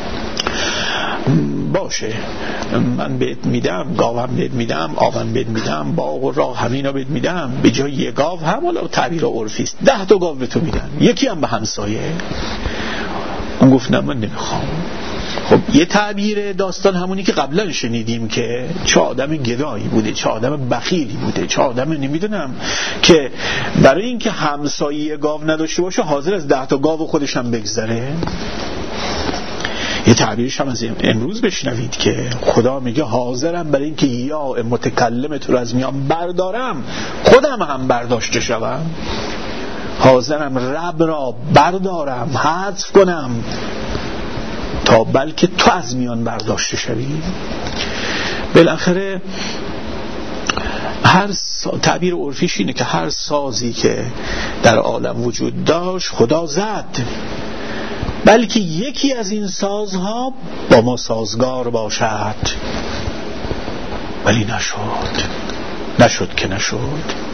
S3: باشه، من بهت میدم، گاوم بهت میدم، آبم بهت میدم، باغ و راه همینا بهت میدم، به جای یک گاو هم، حالا تعبیر عرفی است، ده تا گاو به تو میدن، یکی هم به همسایه. اون گفت نه من نمیخوام. خب یه تعبیر داستان همونی که قبلا شنیدیم که چه آدم گدایی بوده، چه آدم بخیلی بوده، چه آدم نمیدونم که برای اینکه همسایه گاو نداشته باشه حاضر از ده تا گاو خودش هم بگذره. یه تعبیرش هم از امروز بشنوید که خدا میگه حاضرم برای اینکه یا متکلم تو رو از میان بردارم خودم هم برداشته شوم، حاضرم رب را بردارم حذف کنم تا بلکه تو از میان برداشته شوی. بالاخره هر سا... تعبیر عرفیش اینه که هر سازی که در عالم وجود داشت خدا زد، بلکه یکی از این سازها با ما سازگار باشد، ولی نشد. نشد که نشد.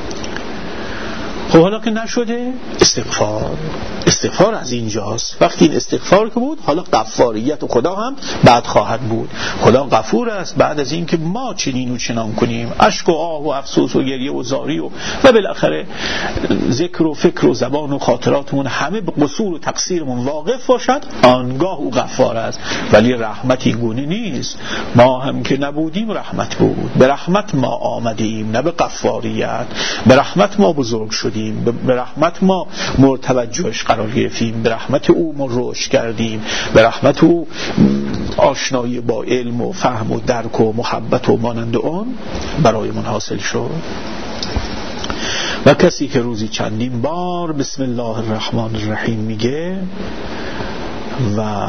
S3: خب حالا که نشده، استغفار استغفار از اینجاست. وقتی این استغفار که بود، حالا غفاریت و خدا هم بعد خواهد بود. خدا غفور است بعد از این که ما چنین و چنان کنیم، اشک و آه و افسوس و گریه و زاری و و بالاخره ذکر و فکر و زبان و خاطراتمون همه به قصور و تقصیرمون واقف باشد، آنگاه او غفار است. ولی رحمت این گونه نیست. ما هم که نبودیم رحمت بود، به رحمت ما آمدیم نه به غفاریت. به رحمت ما بزرگ شدیم، به رحمت ما مورد توجهش قرار گرفتیم، به رحمت او ما رشد کردیم، به رحمت او آشنایی با علم و فهم و درک و محبت و مانند اون برای من حاصل شد. و کسی که روزی چندین بار بسم الله الرحمن الرحیم میگه و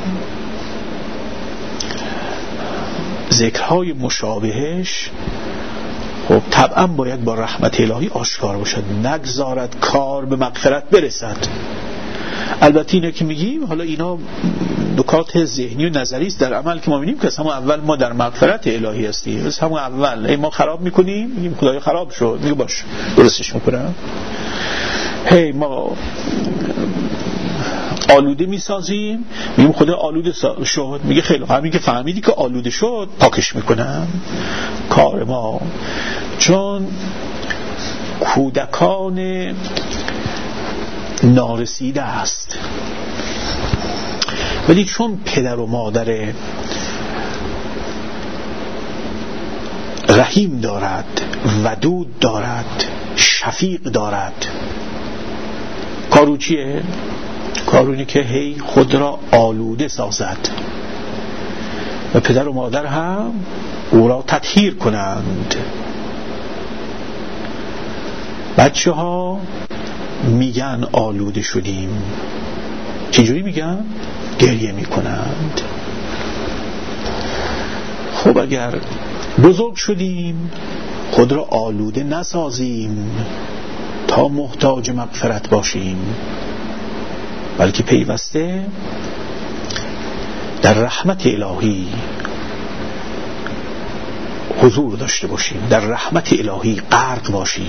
S3: ذکرهای مشابهش، خب طبعا باید با رحمت الهی آشکار باشد، نگذارد کار به مغفرت برسد. البته اینا که میگیم حالا اینا نکات ذهنی و نظری است، در عمل که ما میبینیم که از همون اول ما در مغفرت الهی هستیم. از همون اول ای ما خراب میکنیم، میگیم خدای خراب شد، میگه باش درستش میکنم. هی ما آلوده میسازیم، میگیم خدا آلوده شد، میگه خیلی همین که فهمیدی که آلوده شد پاکش میکنم. کار ما چون کودکان نارسیده است، ولی چون پدر و مادر رحیم دارد، ودود دارد، شفیق دارد، کارو چیه؟ کارونی که هی خود را آلوده سازد و پدر و مادر هم او را تطهیر کنند. بچه ها میگن آلوده شدیم، چجوری میگن؟ گریه میکنند. خب اگر بزرگ شدیم خود را آلوده نسازیم تا محتاج مغفرت باشیم، بلکه پیوسته در رحمت الهی حضور داشته باشیم، در رحمت الهی غرق باشیم.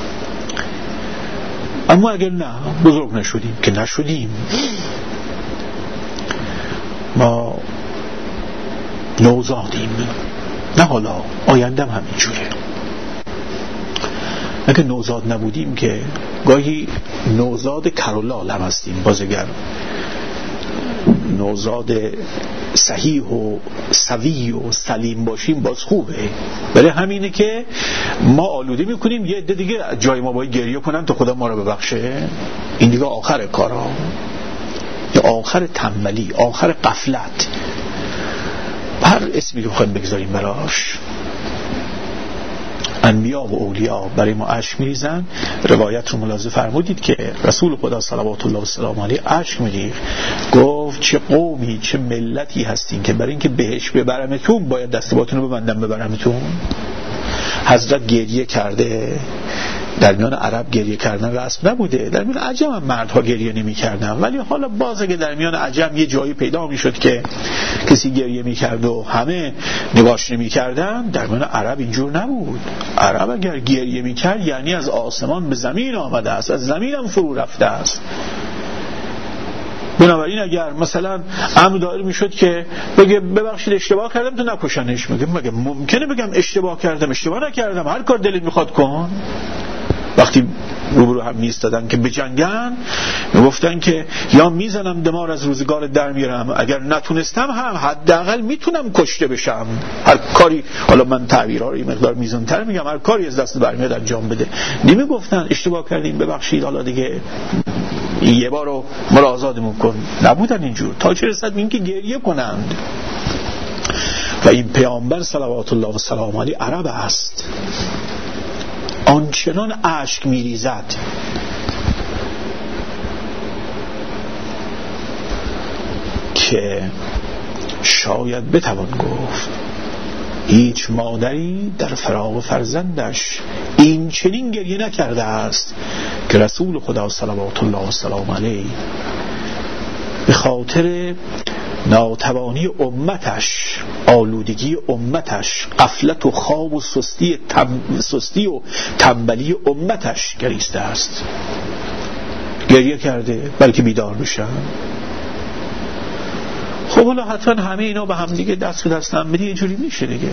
S3: اما اگر نه بزرگ نشدیم، که نشدیم، ما نوزادیم، نه حالا آیندم همینجوره. اگه نوزاد نبودیم که گاهی نوزاد کرولال هم هستیم، باز اگر نوزاد صحیح و سوی و سلیم باشیم باز خوبه. برای همینه که ما آلوده میکنیم یه عده دیگه جای ما باید گریه کنن تا خدا ما رو ببخشه. این دیگه آخر کارا، یا آخر تنبلی، آخر غفلت، هر اسمی که بخوایم بگذاریم براش. انبیا و اولیاء برای ما اشک میریزن. روایت رو ملاحظه فرمودید که رسول خدا صلوات الله و سلام علیه اشک میریخت، گفت چه قومی چه ملتی هستین که برای اینکه بهش ببرمتون باید دستباتون رو ببندم ببرمتون. حضرت گریه کرده. در میان عرب گریه کردن رسم نبوده، در میان عجم هم مردها گریه نمی کردن، ولی حالا باز اگه در میان عجم یه جایی پیدا می شد که کسی گریه می کرد و همه نگاش نمی کردن، در میان عرب اینجور نبود. عرب اگر گریه می کرد یعنی از آسمان به زمین آمده است، از زمین هم فرو رفته است. بنابراین اگر مثلا امر دایر میشد که بگه ببخشید اشتباه کردم تو نکشنش، میگه مگه ممکنه بگم اشتباه کردم؟ اشتباه نکردم، هر کار دلت میخواد کن. وقتی روبرو هم میستادن که بجنگن، میگفتن که یا میزنم دمار از روزگار در میرم، اگر نتونستم هم حداقل میتونم کشته بشم. هر کاری، حالا من تعبیرها رو یه مقدار میزانتر میگم، هر کاری از دست برمیاد انجام بده. نمیگفتن اشتباه کردیم ببخشید حالا دیگه یه بار رو مرازادمون کن. نبودن اینجور، تا چه رسد این که گریه کنند. و این پیامبر صلوات الله و سلام علیه عرب است، آنچنان اشک میریزد که شاید بتوان گفت هیچ مادری در فراق فرزندش این چنین گریه نکرده است که رسول خدا صلوات الله و سلام علیه به خاطر ناتوانی امتش، آلودگی امتش، غفلت و خواب و سستی, تم... سستی و تنبلی امتش گریسته است. گریه کرده بلکه بیدار بشن. خب حالا حتما همه اینا به هم دیگه دست به دست هم بدی یه جوری میشه دیگه.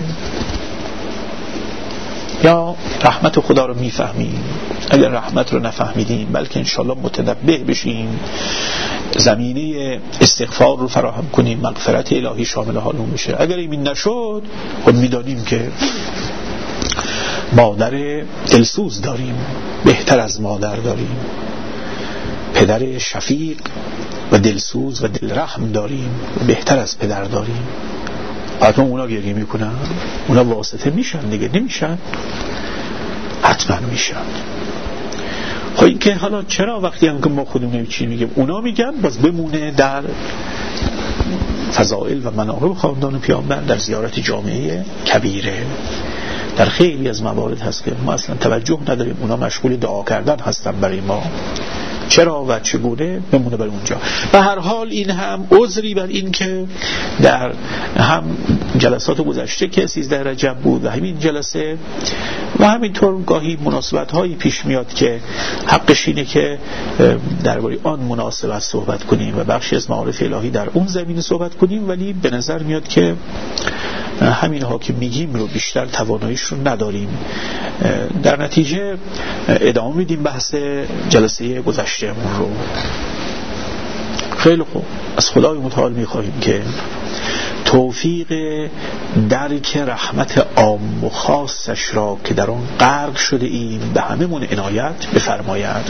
S3: یا رحمت خدا رو میفهمیم، اگر رحمت رو نفهمیدیم بلکه انشالله متنبه بشیم، زمینه استغفار رو فراهم کنیم، مغفرت الهی شامل حالمون بشه. اگر این نشد خود میدانیم که مادر دلسوز داریم، بهتر از مادر داریم، پدر شفیق و دلسوز و دلرحم داریم، بهتر از پدر داریم. حتما اونا گریه میکنن، اونا واسطه میشن دیگه، نمیشن؟ حتما میشن. خب این که حالا چرا وقتی هم که ما خودمون نمیچین میگیم اونا میگن، باز بمونه در فضائل و مناقب خاندان پیامبر، در زیارت جامعه کبیره، در خیلی از موارد هست که ما اصلا توجه نداریم، اونا مشغول دعا کردن هستن برای ما. چرا و چگونه بمونه بر اونجا. به هر حال این هم عذری بر این که در هم جلسات گذشته که سیزده رجب بود و همین جلسه و همینطور گاهی مناسبت هایی پیش میاد که حقش اینه که درباره آن مناسبت صحبت کنیم و بخشی از معارف الهی در اون زمینه صحبت کنیم، ولی به نظر میاد که همین ها که میگیم رو بیشتر تواناییش رو نداریم. در نتیجه ادامه میدیم بحث جلسه گذشتهمون رو. خیلی خوب، از خدای متعال میخواهیم که توفیق درک رحمت عام و خاصش را که در آن غرق شده ایم به همه من عنایت بفرماید.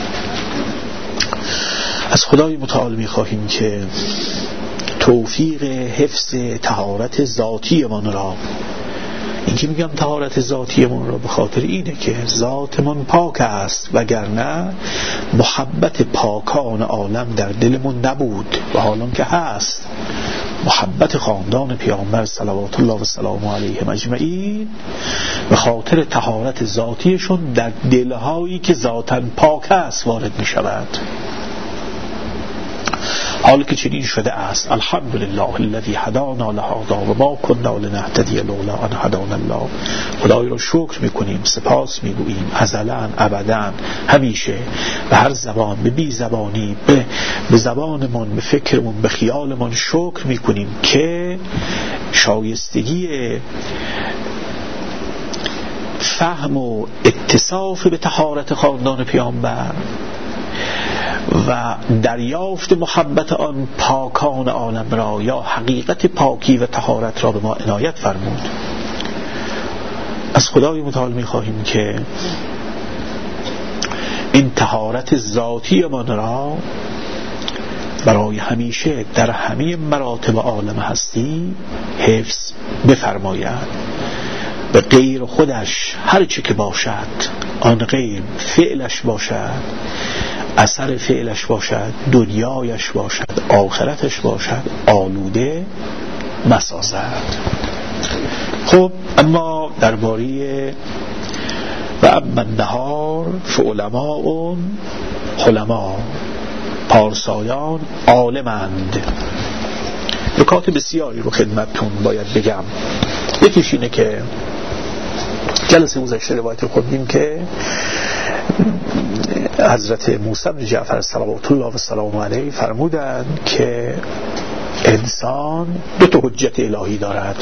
S3: از خدای متعال میخواهیم که توفیق حفظ طهارت ذاتی من را، این که میگم طهارت ذاتی من را به خاطر اینه که ذاتمون پاک است، وگرنه محبت پاکان عالم در دلمون نبود و حالان که هست محبت خاندان پیامبر صلوات الله و سلام علیه اجمعین به خاطر طهارت ذاتیشون در دلهایی که ذاتاً پاک است وارد می شود. حال که چنین شده است، الحمدلله الذی هدانا لهذا و ما کنا لنهتدی لولا ان هدانا الله. خدای را شکر میکنیم، سپاس میگوییم ازلاً ابداً همیشه، به هر زبان، به بی زبانی، به, به زبانمون، به فکرمون، به خیالمون شکر میکنیم که شایستگی فهم و اتصاف به طهارت خاندان پیامبر و دریافت محبت آن پاکان عالم را یا حقیقت پاکی و طهارت را به ما عنایت فرمود. از خدای متعال می‌خواهیم که این طهارت ذاتی من را برای همیشه در همه مراتب عالم هستی حفظ بفرماید. به غیر خودش هر چی که باشد، آن غیر فعلش باشد، اثر فعلش باشد، دنیایش باشد، آخرتش باشد، آلوده مسازد. خب اما درباره و اما النهار فعلماء حلما، پارسایان عالمند. نکات بسیاری رو خدمتتون باید بگم. یکیش اینه که جلسه گذشته روایت خوندیم که حضرت موسی بن جعفر صلوات الله و سلام علیه فرمودند که انسان دو تا حجت الهی دارد،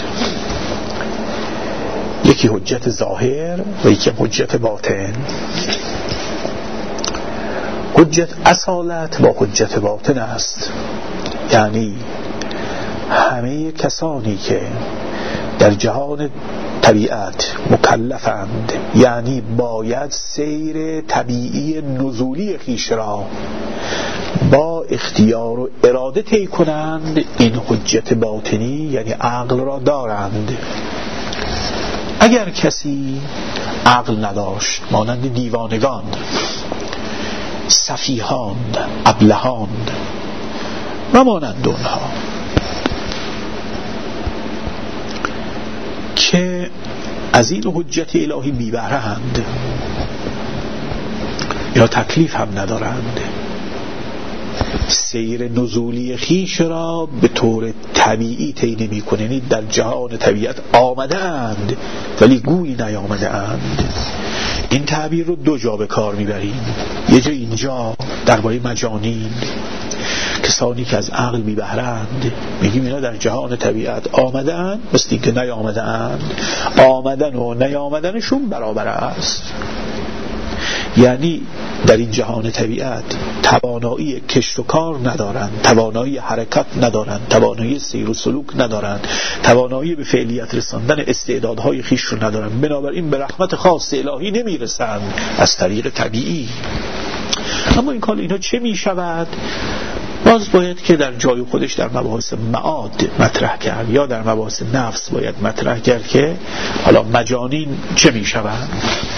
S3: یکی حجت ظاهر و یکی حجت باطن. حجت اصالت با حجت باطن است، یعنی همه کسانی که در جهان طبیعت مکلفند، یعنی باید سیر طبیعی نزولی خویش را با اختیار و اراده طی کنند، این حجت باطنی یعنی عقل را دارند. اگر کسی عقل نداشت، مانند دیوانگان، سفیهان، ابلهان و مانند اونها که از این حجت الهی بی بهره‌اند یا تکلیف هم ندارند، سیر نزولی خیش را به طور طبیعی طی نمی‌کنند، یعنی در جهان طبیعت آمده اند ولی گویی نیامده اند. این تعبیر رو دو جا به کار میبریم. یه جا اینجا درباره مجانین، کسانی که از عقل بی بهره‌اند، میگیم اینا در جهان طبیعت آمده اند مثل این که نیامده اند، آمدن و نیامدنشون برابر است. یعنی در این جهان طبیعت توانایی کشت و کار ندارند، توانایی حرکت ندارند، توانایی سیر و سلوک ندارند، توانایی به فعلیت رساندن استعدادهای خیش رو ندارند، بنابراین به رحمت خاص الهی نمیرسند از طریق طبیعی. اما این کار اینا چه می شود؟ باز باید که در جای خودش در مباحث معاد مطرح کرد یا در مباحث نفس باید مطرح کرد که حالا مجانین چه می شود؟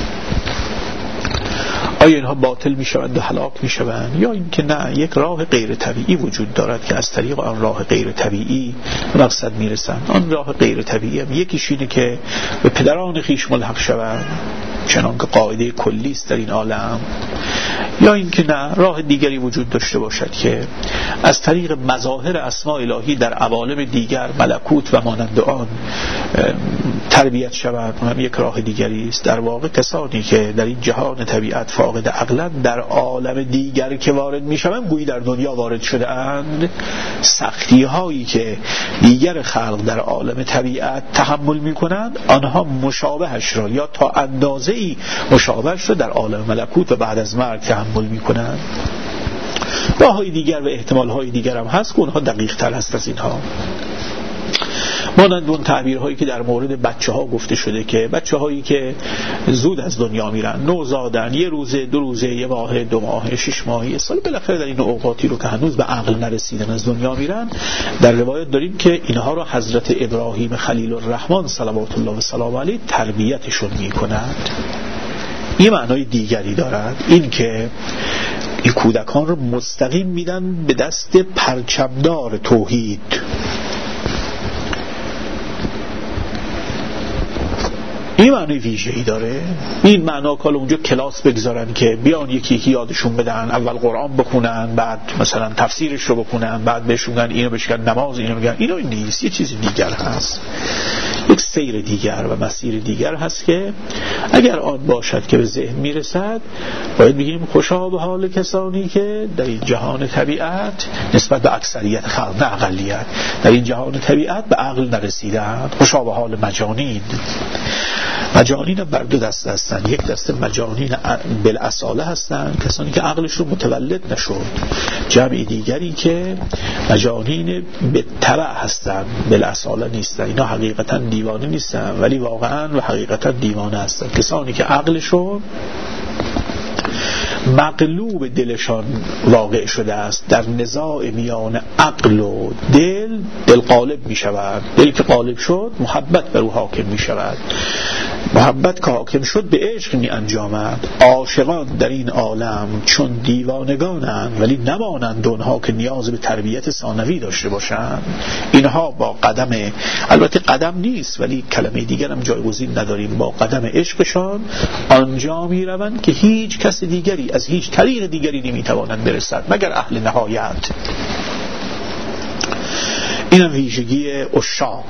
S3: آیا اینها باطل می شوند و هلاک می شوند، یا اینکه نه، یک راه غیر طبیعی وجود دارد که از طریق آن راه غیر طبیعی مقصد می رسند. آن راه غیر طبیعی هم یکیش اینه که به پدران خیش ملحق شوند، چنان که قاعده کلی است در این عالم، یا اینکه نه راه دیگری وجود داشته باشد که از طریق مظاهر اسماء الهی در عوالم دیگر ملکوت و مانند آن تربیت شود، هم یک راه دیگری است. در واقع کسانی که در این جهان طبیعت فاقد عقلند در عالم دیگر که وارد میشوند گویی در دنیا وارد شده اند. سختی هایی که دیگر خلق در عالم طبیعت تحمل میکنند آنها مشابهش را یا تا اندازه ای مشابهش را در عالم ملکوت و بعد از مرگ تحمل میکنند. راه های دیگر و احتمال های دیگر هم هست که اونها دقیق تر هست از اینها، مانند اون تعبیرهایی که در مورد بچه ها گفته شده که بچه هایی که زود از دنیا میرن، نوزادن، یه روزه، دو روزه، یه ماه، دو ماه، شش ماهی، سال، بالاخره در این اوقاتی رو که هنوز به عقل نرسیدن از دنیا میرن، در روایت داریم که اینها رو حضرت ابراهیم خلیل الرحمن صلوات الله و سلام علیه تربیتشون میکنند. یه معنای دیگری دارد، این که این کودکان رو مستقیم میدن به دست پرچمدار توحید. این معنی ویژه‌ای داره. این معنا کال اونجا کلاس بگذارن که بیان یکی یکی یادشون بدن، اول قرآن بخونن، بعد مثلا تفسیرش رو بخونن، بعد بهشون بگن اینو بشکن نماز، اینو بگن. اینو نیست، یه چیز دیگر هست، یک سیر دیگر و مسیر دیگر هست که اگر آن باشد که به ذهن میرسد باید بگیم خوشا به حال کسانی که در این جهان طبیعت نسبت به اکثریت خلق، نه اقلیت، در این جهان طبیعت به عقل نرسیدند. خوشا به حال مجانین. مجانین بر دو دسته هستن، یک دسته مجانین بالاصاله هستن، کسانی که عقلش رو متولد نشد، جمعی دیگری که مجانین به تبع هستن، بالاصاله نیستن، اینا حقیقتا دیوانه نیستن ولی واقعا و حقیقتا دیوانه هستن، کسانی که عقلشون مغلوب دلشان واقع شده است، در نزاع میان عقل و دل دل غالب می شود، دل که غالب شد محبت بر او حاکم می شود، محبت که حاکم شد به عشق می انجامد. عاشقان در این عالم چون دیوانگانند ولی نمانند اونها که نیاز به تربیت ثانوی داشته باشند. اینها با قدم، البته قدم نیست ولی کلمه دیگر هم جایگزین نداریم، با قدم عشقشان آنجا می روند که هیچ کس دیگری از هیچ طریق دیگری نمیتوانند برسد مگر اهل نهایت. این هم ویژگی عشاق،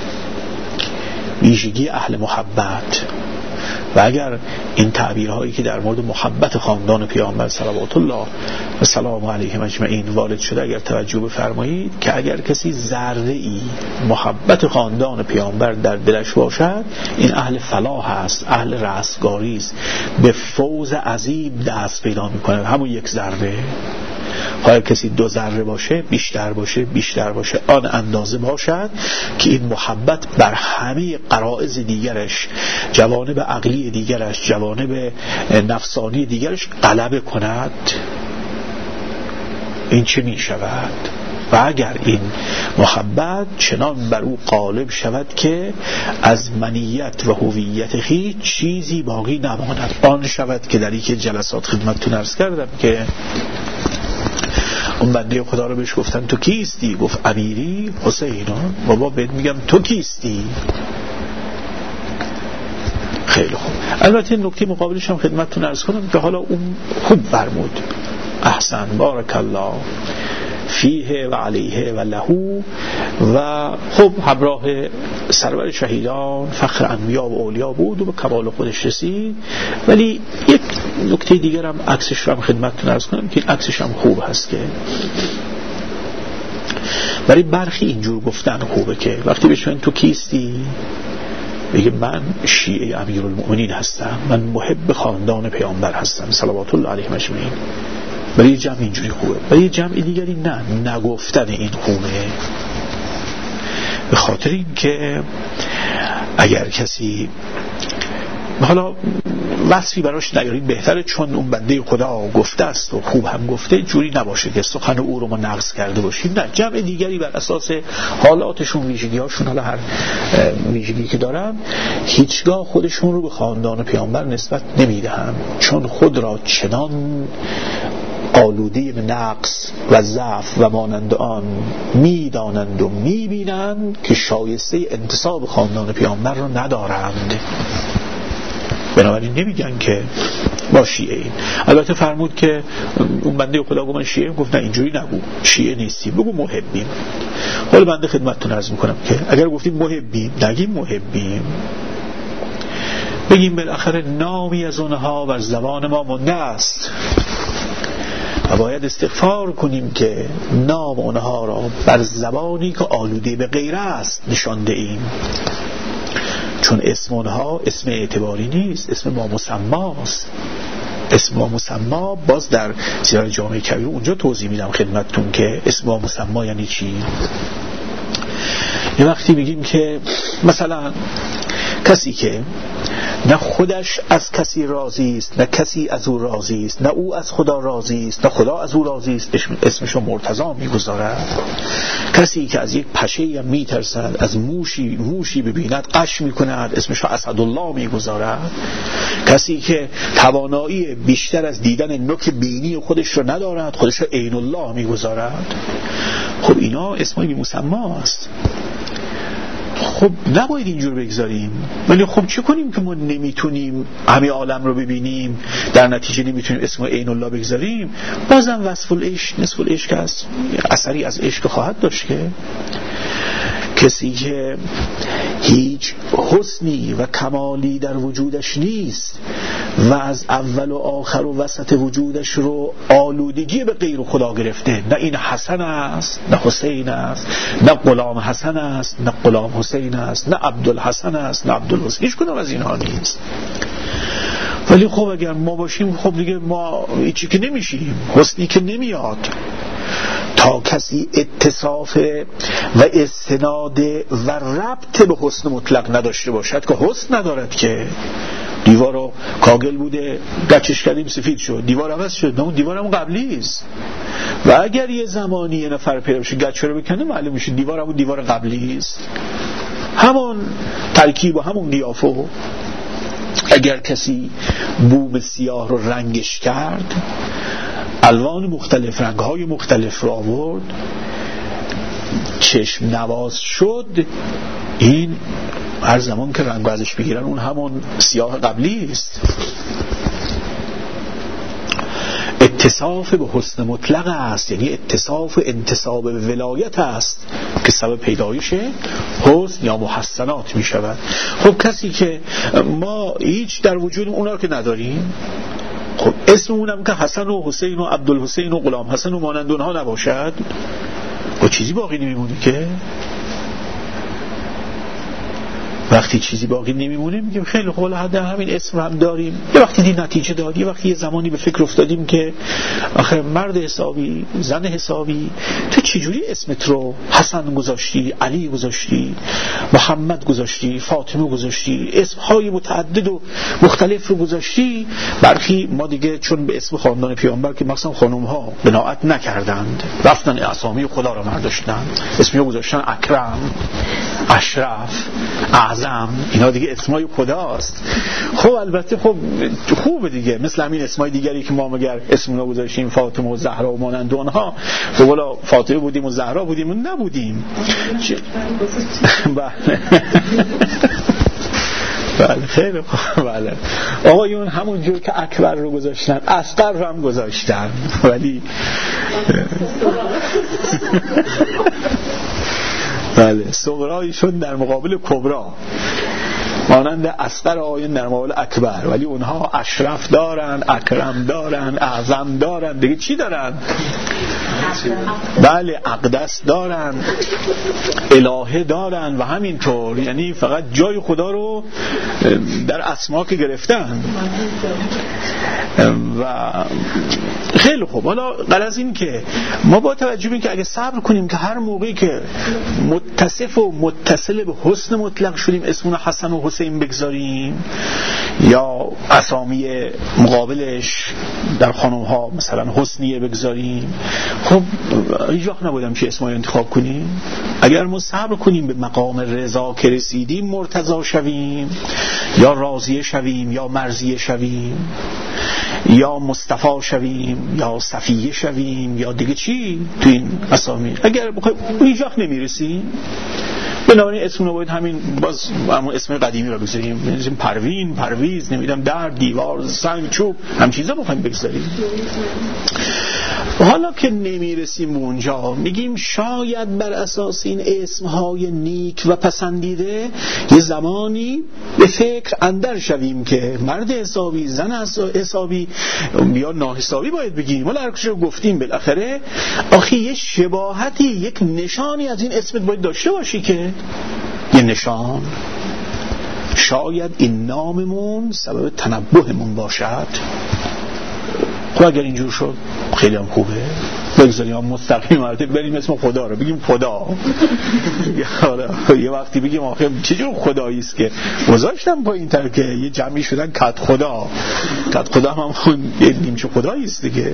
S3: ویژگی اهل محبت. و اگر این تعبیرهایی که در مورد محبت خاندان پیامبر صلوات الله و سلام علیهم اجمعین وارد شده اگر توجه بفرمایید که اگر کسی ذره ای محبت خاندان پیامبر در دلش باشد این اهل فلاح است، اهل رستگاری است، به فوز عظیم دست پیدا میکنه. همون یک ذره، هر کسی دو ذره باشه، بیشتر باشه، بیشتر باشه، آن اندازه باشد که این محبت بر همه غرایز دیگرش، جوانب عقلی دیگرش، جوانب نفسانی دیگرش غلبه کند. این چه می شود؟ و اگر این محبت چنان بر او غالب شود که از منیت و هویت هیچ چیزی باقی نماند، آن شود که در یک جلسات خدمتتون عرض کردم که اون بنده خدا رو بهش گفتن تو کیستی؟ گفت امیری حسینان. بابا بهت میگم تو کیستی؟ خیلی خوب. البته نکته مقابلش هم خدمتتون عرض کنم که حالا اون خوب فرمود، احسن، بارک الله فیه و علیه و لهو، و خب همراه سرور شهیدان فخر انبیا و اولیا بود و به کمال خودش رسید. ولی یک نکته دیگر هم عکسش رو هم خدمتتون عرض کنم که این عکسش هم خوب هست که برای برخی اینجور گفتن خوبه که وقتی بشون تو کیستی بگه من شیعه امیرالمؤمنین هستم، من محب خاندان پیامبر هستم صلوات الله علیه اجمعین. برای جمع اینجوری خوبه، برای جمع دیگری نه، نگفتن این خوبه. به خاطر این که اگر کسی حالا وصفی براش نیاریم بهتره، چون اون بنده خدا گفته است و خوب هم گفته، جوری نباشه که سخن او رو ما نقض کرده باشیم. نه، جمع دیگری بر اساس حالاتشون، ویژگی هاشون، حالا هر ویژگی که دارن، هیچگاه خودشون رو به خاندان پیامبر نسبت نمیدهن، چون خود را چنان آلوده به نقص و ضعف و مانند آن میدانند و میبینند که شایسته انتساب خاندان پیامبر را ندارند.
S4: بنابراین نمیگن که ما شیعه ایم. البته فرمود که اون بنده خدا گفت من شیعه ایم، گفت نه اینجوری نگو، شیعه نیستیم، بگو محبیم. حالا بنده خدمتتون عرض میکنم که اگر گفتیم محبیم نگیم محبیم، بگیم بالاخره نامی از اونها بر زبان ما مونده است و باید استغفار کنیم که نام اونها را بر زبانی که آلوده به غیره است نشانده ایم، چون اسم اونها اسم اعتباری نیست، اسم ما مسماست. اسم ما مسما باز در سیره جامع کبیر اونجا توضیح میدم خدمتتون که اسم ما مسما یعنی چی. یه وقتی میگیم که مثلا کسی که نه خودش از کسی راضی است، نه کسی از او راضی است، نه او از خدا راضی است، نه خدا از او راضی است، اسمشو مرتضی میگذارد. کسی که از یک پشه هم میترسد، از موشی موشی ببیند قش میکند، اسمشو اسدالله میگذارد. کسی که توانایی بیشتر از دیدن نوک بینی خودش رو ندارد، خودشو عین الله میگذارد. خب اینا اسمای بی مسما است. خب نباید اینجور بگذاریم. ولی خب چه کنیم که ما نمیتونیم همه عالم رو ببینیم، در نتیجه نمیتونیم اسم عین الله بگذاریم؟ بازم وصف العشق نصف العشق است، اثری از عشق خواهد داشت. که کسی که هیچ حسنی و کمالی در وجودش نیست و از اول و آخر و وسط وجودش رو آلودگی به غیر خدا گرفته، نه این حسن است نه حسین است، نه غلام حسن است نه غلام حسین است، نه عبدالحسن است نه عبدالحسین، هیچ کدوم از اینها نیست. ولی خب اگر ما باشیم خب دیگه ما هیچی که نمیشیم، حسنی که نمیاد. تا کسی اتصاف و استناد و ربط به حسن مطلق نداشته باشد که حسن ندارد. که دیوار رو کاگل بوده گچش کردیم سفید شد، دیوار عوض شد، نه اون دیوار همون قبلی است. و اگر یه زمانی یه نفر پیدا بشه گچ رو بکنه معلوم میشه دیوار همون دیوار قبلی است. همون ترکیب و همون قیافه. اگر کسی بوم سیاه رو رنگش کرد، الوان مختلف، رنگ‌های مختلف رو آورد، چشم نواز شد، این هر زمان که رنگ ازش بگیرن اون همون سیاه قبلی است. اتصاف به حسن مطلق است، یعنی اتصاف و انتساب به ولایت است که سبب پیدایش حسن یا محسنات می شود. خب کسی که ما هیچ در وجود اونا که نداریم، خب اسم اونم که حسن و حسین و عبدالحسین و غلام حسن و مانند اونها نباشد، و چیزی باقی نمیمونه. که وقتی چیزی باقی نمیمونه میگیم خیلی خوب حد همین اسم هم داریم، یه وقتی دی نتیجه داد، یه وقتی یه زمانی به فکر افتادیم که آخه مرد حسابی، زن حسابی، تو چجوری اسمت رو حسن گذاشتی، علی گذاشتی، محمد گذاشتی، فاطمه گذاشتی، اسمهای متعدد و مختلف رو گذاشتی؟ برخی ما دیگه چون به اسم خاندان پیامبر که مثلا خانم ها بناعت نکردند، رفتن اسامی خدا رو برداشتن، اسمی گذاشتن اکرم، اشرف، اعظم، اینا دیگه اسمای خداست. خب البته خب خوبه دیگه، مثل همین اسمای دیگری که ما مگر اسمنا گذاشتیم فاطمه و زهرا و مانند اونها، خب والا فاطمه بودیم و زهرا بودیم و نبودیم. بله بله خیلی خوب. بله آقایون همون جور که اکبر رو گذاشتن اصغر رو هم گذاشتن، ولی بله صغرایشون در مقابل کبرا مانند اصغر آیین در مقابل اکبر، ولی اونها اشرف دارن، اکرم دارن، اعظم دارن، دیگه چی دارن؟ بله اقدس دارن، الهه دارن و همینطور، یعنی فقط جای خدا رو در اسما که گرفتن. و خیلی خوب، حالا غرض این که ما با توجه به که اگه صبر کنیم که هر موقعی که متصف و متصل به حسن مطلق شدیم اسمون حسن و حسین بگذاریم، یا اسامی مقابلش در خانم ها مثلا حسنیه بگذاریم، خب هیچ وقت نبودم که اسمای انتخاب کنیم. اگر ما صبر کنیم به مقام رضا که رسیدیم، مرتضی شویم یا راضیه شویم یا مرضیه شویم یا مصطفی شویم یا صفیه شویم یا دیگه چی تو این اسامی. اگر بخوایم هیچ وقت نمیرسیم، بنابراین اسم رو باید همین باز همون اسم قدیمی رو بگذاریم، اسم پروین، پرویز، نمیدونم در، دیوار، سنگ، چوب، هم چیزا بخوایم بگذاریم. حالا که نمیرسیم به اونجا، میگیم شاید بر اساس این اسمهای نیک و پسندیده یه زمانی به فکر اندر شویم که مرد حسابی، زن حسابی یا ناحسابی باید بگیم. ولی هر کجا رو گفتیم بالاخره آخه یه شباهتی، یک نشانی از این اسمت باید داشته باشی، که یه نشان. شاید این ناممون سبب تنبهمون باشد. خب اگر اینجور شد خیلی هم خوبه، بگذاریم هم مستقیم مرتب بریم اسم خدا رو بگیم خدا. یه وقتی بگیم آخه چجور خدایی است که گذاشتم با این تر که یه جمعی شدن کت خدا. کت خدا هم هم یه نیمچه خدایی است دیگه.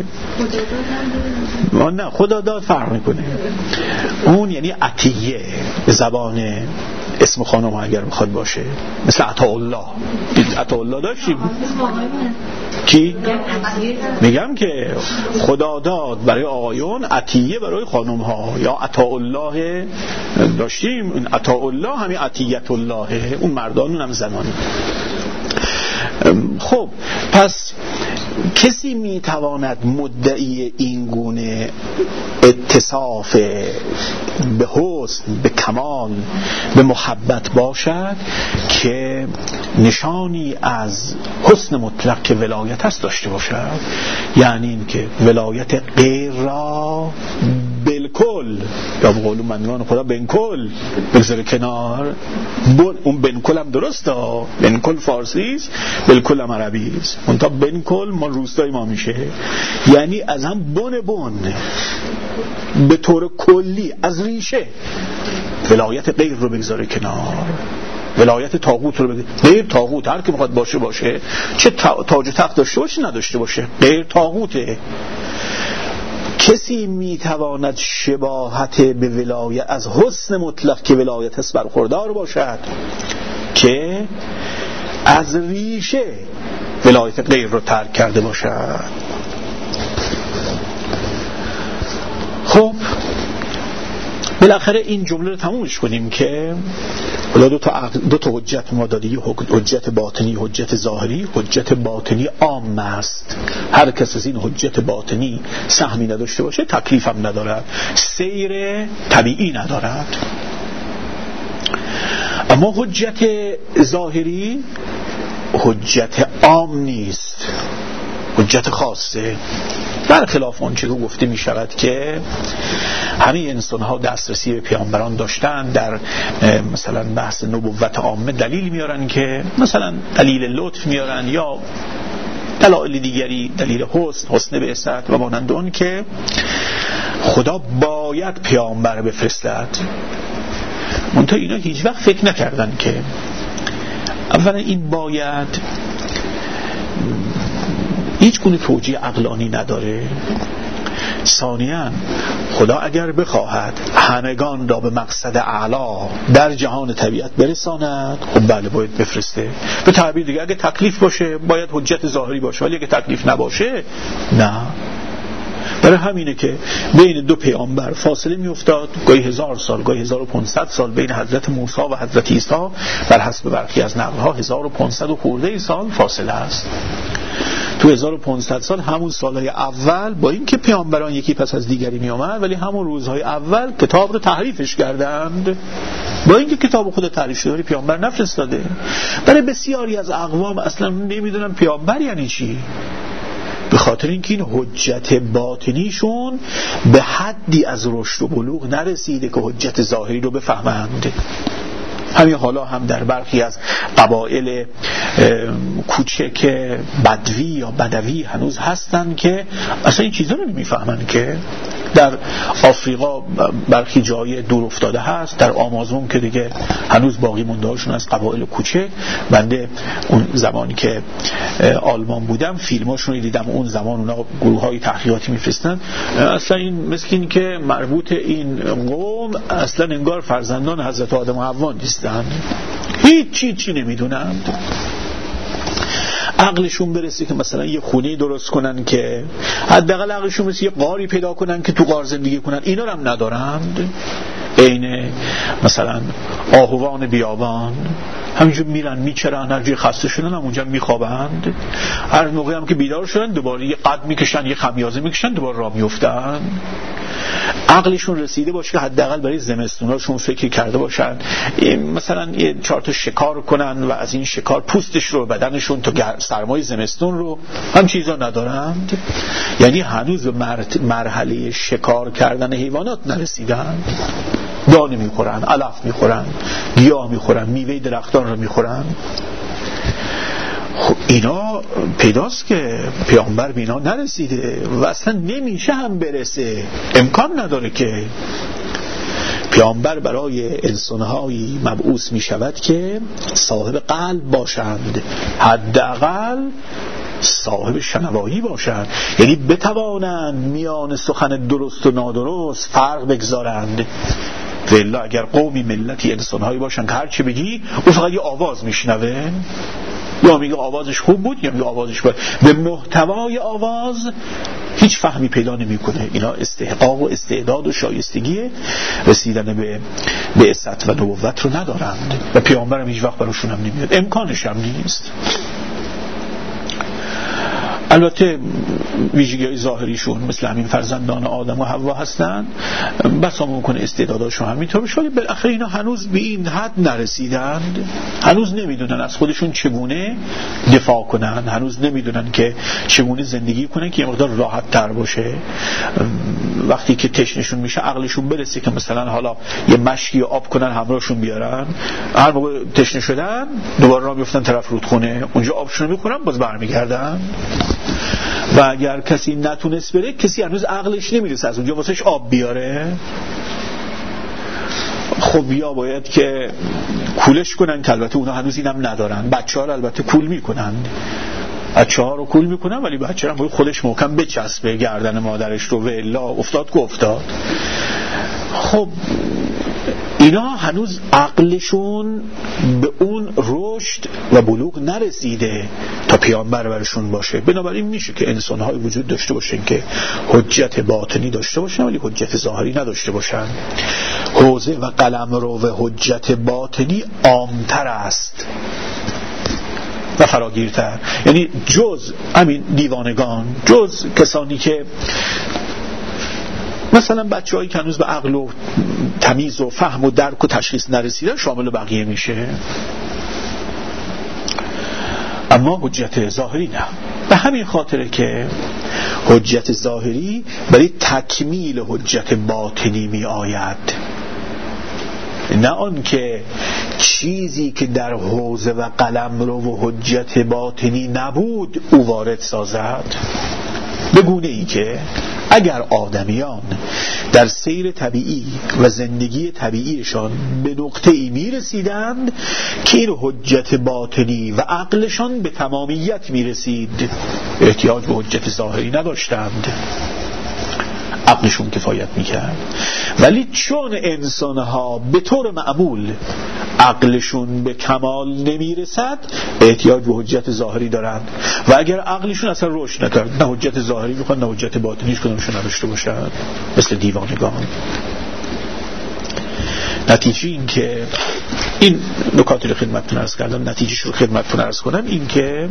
S4: نه خدا داد فرق میکنه. اون یعنی عطیه به زبان اسم خانم اگر میخواد باشه، مثل عطاالله. عطاالله داشتیم کی؟ میگم که خدا داد برای آقایون، عطیه برای خانم ها، یا عطاالله داشتیم. این عطاالله همین عطیت الله، اون مردان اون هم زنانی. خب پس کسی میتواند مدعی این گونه اتصاف به حسن، به کمال، به محبت باشد که نشانی از حسن مطلق که ولایت است داشته باشد، یعنی این که ولایت غیر را بالکل، یا به قول منوان خدا بنکل بگذاره کنار. اون بنکل هم درسته، بنکل فارسی است، بالکل هم عربی است. اون تا بنکل ما روستای ما میشه، یعنی از هم بن بن به طور کلی از ریشه ولایت غیر رو بگذاره کنار، ولایت طاغوت رو بگذاره. غیر طاغوت هر کی میخواد باشه باشه، چه تاج و تخت داشته باشه نداشته باشه، غیر طاغوته. کسی میتواند شباهت به ولایت از حسن مطلق که ولایت است برخوردار باشد که از ریشه ولایت غیر رو ترک کرده باشد. خب بالاخره این جمله رو تمومش کنیم که حالا دو تا دو تا حجت ما دادی، حجت باطنی، حجت ظاهری. حجت باطنی عام است، هر کس از این حجت باطنی سهمی نداشته باشه تکلیف هم ندارد، سیر طبیعی ندارد. اما حجت ظاهری حجت عام نیست، حجت خاصه، برخلاف اون چیزی گفته می شود که همه انسان ها دسترسی به پیامبران داشتن. در مثلا بحث نبوت عامه دلیل میارن که مثلا دلیل لطف میارن یا دلایل دیگری، دلیل حسن، حسن بعثت و مانند اون که خدا باید پیامبر بفرستد. منتها اینا هیچ وقت فکر نکردن که اولا این باید هیچ گونه توجیه عقلانی نداره. ثانیاً خدا اگر بخواهد همگان را به مقصد اعلا در جهان طبیعت برساند، خب بله باید بفرسته. به تعبیر دیگه اگه تکلیف باشه باید حجت ظاهری باشه، ولی اگه تکلیف نباشه نه. برای همینه که بین دو پیامبر فاصله می افتاد، گاهی هزار سال، گاهی هزار و پانصد سال. بین حضرت موسی و حضرت عیسی بر حسب برخی از نقل‌ها هزار و پانصد و خورده سال فاصله است. تو هزار و پانصد سال همون سالهای اول با این که پیامبران یکی پس از دیگری می آمد، ولی همون روزهای اول کتاب رو تحریفش کردند. با اینکه کتاب خود تحریف شده پیامبر نفرستاده. برای بسیاری از اقوام اصلا نمیدونن پیامبر یعنی چی، به خاطر اینکه این حجت باطنیشون به حدی از رشد و بلوغ نرسیده که حجت ظاهری رو بفهمند. همین حالا هم در برخی از قبایل کوچک بدوی یا بدوی هنوز هستن که اصلا این چیزا رو نمیفهمن. که در آفریقا برخی جای دور افتاده هست، در آمازون که دیگه هنوز باقی مونده هاشون از قبایل کوچک. بنده اون زمانی که آلمان بودم فیلماشون رو دیدم، اون زمان اونا گروه های تحقیقاتی میفرستن، اصلا این مثل این که مربوط این قوم اصلا انگار فرزندان حضرت آدم و حوا نیستن، هیچ چی چی نمیدونند. عقلشون برسه که مثلا یه خونه درست کنن، که حداقل عقلشون برسه یه غاری پیدا کنن که تو غار زندگی کنن، اینا رو هم ندارند. عین مثلا آهوان بیابان همینجور میرن میچرن، هر جای خسته شدن هم اونجا میخوابند، هر موقع هم که بیدار شدن دوباره یه قد میکشن، یه خمیازه میکشن، دوباره راه میافتن. عقلشون رسیده باشه که حداقل برای زمستوناشون فکر کرده باشن مثلا یه چهار تا شکار کنن و از این شکار پوستش رو، بدنشون تو سرمای زمستون رو، هم چیزا ندارند. یعنی هنوز به مرحله شکار کردن حیوانات نرسیدن. دانه میخورن، علف میخورن، گیاه میخورن، میوه درختان رو میخورن. خب اینا پیداست که پیامبر به اینا نرسیده و اصلا نمیشه هم برسه، امکان نداره که پیامبر برای انسانهایی مبعوث میشود که صاحب قلب باشند، حداقل صاحب شنوایی باشند، یعنی بتوانند میان سخن درست و نادرست فرق بگذارند. والا اگر قومی ملتی انسانهایی باشن که هر چی بگی او فقط یه آواز میشنوه، یا میگه آوازش خوب بود یا میگه آوازش بد، به محتوای آواز هیچ فهمی پیدا نمیکنه. اینا استحقاق و استعداد و شایستگی رسیدن به بعثت و نبوت رو ندارند و پیامبر هم هیچ وقت براشون هم نمیاد، امکانش هم نیست. البته ویژگی‌های ظاهریشون مثل همین فرزندان آدم و حوا هستن، بسا ممکنه استعداداشون هم اینطور بشه، ولی بالاخره اینا هنوز به این حد نرسیدند، هنوز نمیدونن از خودشون چگونه دفاع کنن، هنوز نمیدونن که چگونه زندگی کنن که یه مقدار راحت تر باشه. وقتی که تشنشون میشه عقلشون برسه که مثلا حالا یه مشکی آب کنن همراهشون بیارن، هر موقع تشنه شدن دوباره راه میافتن طرف رودخونه، اونجا آبشون رو میخورن باز برمیگردن. و اگر کسی نتونست بره، کسی هنوز عقلش نمیرسه از اونجا واسش آب بیاره، خب یا باید که کولش کنن که البته اونا هنوز اینم ندارن. بچه ها رو البته کول میکنن، بچه ها رو کول میکنن، ولی بچه هم باید خودش محکم بچسبه گردن مادرش رو و الا افتاد که افتاد. خب اینا هنوز عقلشون به اون رشد و بلوغ نرسیده تا پیامبر برشون باشه. بنابراین میشه که انسان‌های وجود داشته باشن که حجت باطنی داشته باشن ولی حجت ظاهری نداشته باشن. حوزه و قلمرو و حجت باطنی عامتر است و فراگیرتر، یعنی جز همین دیوانگان، جز کسانی که مثلا بچه هایی که هنوز به عقل و تمیز و فهم و درک و تشخیص نرسیدن شامل بقیه میشه، اما حجت ظاهری نه. به همین خاطره که حجت ظاهری برای تکمیل حجت باطنی می آید، نه آن که چیزی که در حوزه و قلمرو و حجت باطنی نبود او وارد سازد. به گونه ای که اگر آدمیان در سیر طبیعی و زندگی طبیعیشان به نقطه ای می رسیدند که این حجت باطنی و عقلشان به تمامیت می رسید، احتیاج به حجت ظاهری نداشتند، عقلشون کفایت میکرد. ولی چون انسانها به طور معمول عقلشون به کمال نمیرسد، احتیاج به حجت ظاهری دارند و اگر عقلشون اصلا رشد نکرد، نه حجت ظاهری میخوان نه حجت باطنیش کدومشون نداشته باشند، مثل دیوانگان. نتیجه این که این نکاتی رو خدمتتون عرض کردم، نتیجهش رو خدمتتون عرض کنم این که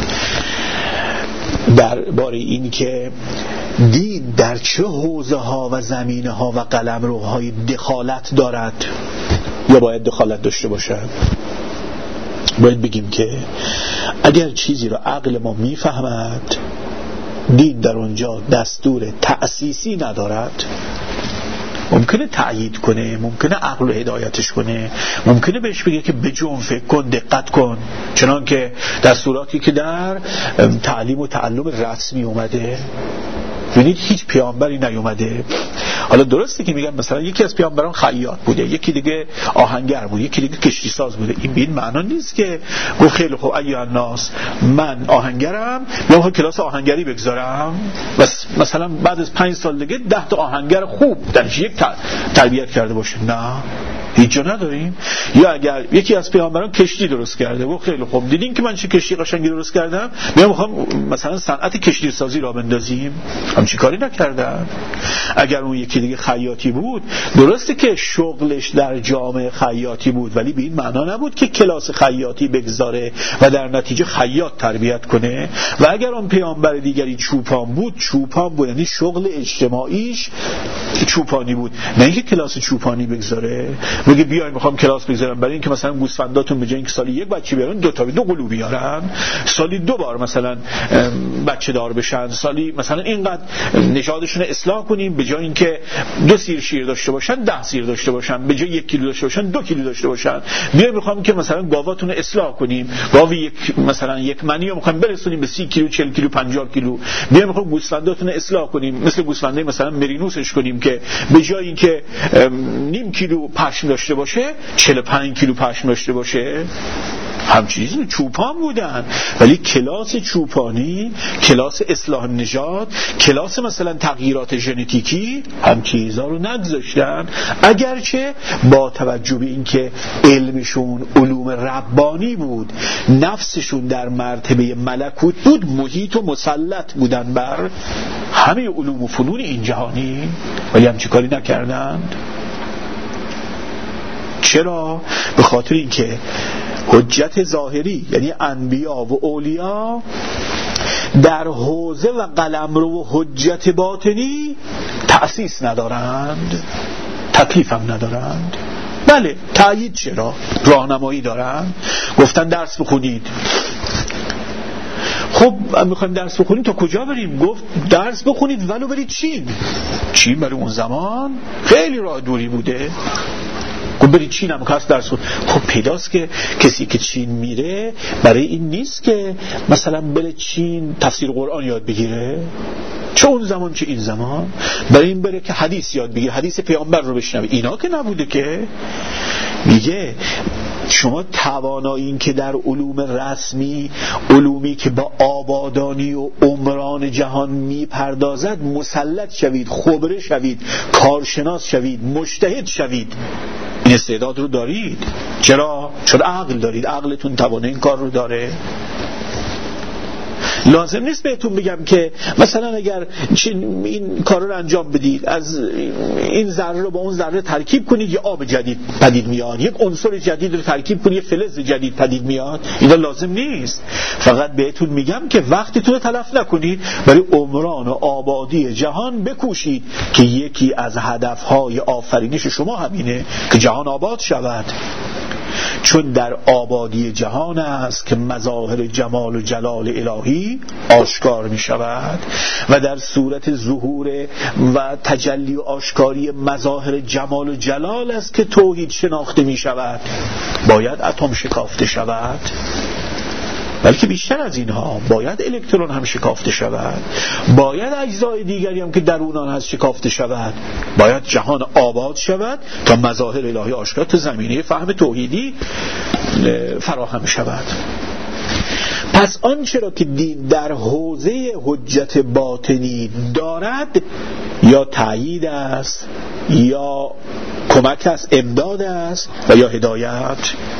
S4: درباره این که دین در چه حوزه ها و زمینه ها و قلمروهای دخالت دارد یا باید دخالت داشته باشد، باید بگیم که اگر چیزی را عقل ما میفهمد، دین در اونجا دستور تأسیسی ندارد. ممکنه تأیید کنه، ممکنه عقل رو هدایتش کنه، ممکنه بهش بگه که بجون فکر کن، دقت کن، چنان که دستوراتی که در تعلیم و تعلم رسمی اومده. ببینید هیچ پیامبری نیومده. حالا درسته که میگن مثلا یکی از پیامبران خیاط بوده، یکی دیگه آهنگر بوده، یکی دیگه کشتی ساز بوده. این به این معنا نیست که گفت خیلی خوب ایها الناس من آهنگرم، میام کلاس آهنگری بگذارم و مثلا بعد از پنج سال دیگه ده تا آهنگر خوب درش یک تربیت کرده باشه. نه، هیچ جا نداریم. یا اگر یکی از پیامبران کشتی درست کرده و خیلی خوب دیدین که من چه کشتی قشنگی درست کردم، میام میخوام مثلا صنعت کشتی سازی را بندازیم، هم چی کاری نکردن. اگر اون یکی دیگه خیاطی بود، درسته که شغلش در جامعه خیاطی بود، ولی به این معنا نبود که کلاس خیاطی بگذاره و در نتیجه خیاط تربیت کنه. و اگر اون پیامبر دیگری چوپان بود، چوپان بود، یعنی شغل اجتماعیش چوپانی بود، نه اینکه کلاس چوپانی بگذاره. میگه بیاین میخوام کلاس بگذارم برای اینکه مثلا گوسفنداتون به جای اینکه سالی یک بچه بیارن دو تا دو قلو بیارن، سالی دو بار مثلا بچه دار بشن، سالی مثلا اینقدر نژادشون اصلاح کنیم، به جای اینکه دو سیر شیر داشته باشن ده سیر داشته باشن، به جای یک کیلو داشته باشن دو کیلو داشته باشن. بیاین میخوام که مثلا گاواتون رو اصلاح کنیم، گاو یک مثلا یک منی رو میخوام برسونیم به سی کیلو چهل کیلو پنجاه کیلو. بیاین میخوام گوسفنداتون رو اصلاح کنیم، مثل گوسفنده مثلا مرینوسش کنیم که به جای اینکه نیم کیلو پشم داشته باشه چهل و پنج کیلو پشم داشته باشه. همچنین چوپان بودن، ولی کلاس چوپانی، کلاس اصلاح نژاد، کلاس مثلا تغییرات ژنتیکی، هم چیزا رو نگذاشتن. اگرچه با توجه به اینکه علمشون علوم ربانی بود، نفسشون در مرتبه ملکوت بود، محیط و مسلط بودن بر همه علوم و فنون این جهانی، ولی هم چی کاری نکردند. چرا؟ به خاطر اینکه حجت ظاهری یعنی انبیا و اولیا در حوزه و قلمرو و حجت باطنی تأسیس ندارند، تکلیف هم ندارند. بله تأیید چرا؟ راهنمایی دارند. گفتن درس بخونید، خب میخوایم درس بخونیم تا کجا بریم؟ گفت درس بخونید ولو برید چین. چین برای اون زمان خیلی راه دوری بوده. خب برید چین هم که هست درس خود. خب پیداست که کسی که چین میره برای این نیست که مثلا بره چین تفسیر قرآن یاد بگیره، چه اون زمان چه این زمان، برای این بره که حدیث یاد بگیره، حدیث پیامبر رو بشنوه. اینا که نبوده. که میگه شما توانایی این که در علوم رسمی، علومی که با آبادانی و عمران جهان میپردازد مسلط شوید، خبره شوید، کارشناس شوید، مجتهد شوید. این استعداد رو دارید. چرا؟ چون عقل دارید، عقلتون توانه این کار رو داره. لازم نیست بهتون بگم که مثلا اگر این کار رو انجام بدید، از این ذره رو با اون ذره ترکیب کنید یه آب جدید پدید میاد، یک عنصر جدید رو ترکیب کنید یه فلز جدید پدید میاد. اینا لازم نیست. فقط بهتون میگم که وقتتون رو تلف نکنید، برای عمران و آبادی جهان بکوشید که یکی از هدفهای آفرینش شما همینه که جهان آباد شود. چون در آبادی جهان است که مظاهر جمال و جلال الهی آشکار می شود و در صورت ظهور و تجلی و آشکاری مظاهر جمال و جلال است که توحید شناخته می شود. باید اتم شکافته شود، بلکه بیشتر از اینها باید الکترون هم شکافته شود، باید اجزای دیگری هم که درونان هست شکافته شود، باید جهان آباد شود تا مظاهر الهی آشکار تا زمینه فهم توحیدی فراهم شود. پس آنچه را که دین در حوزه حجت باطنی دارد یا تأیید است یا کمک است، امداد است و یا هدایت.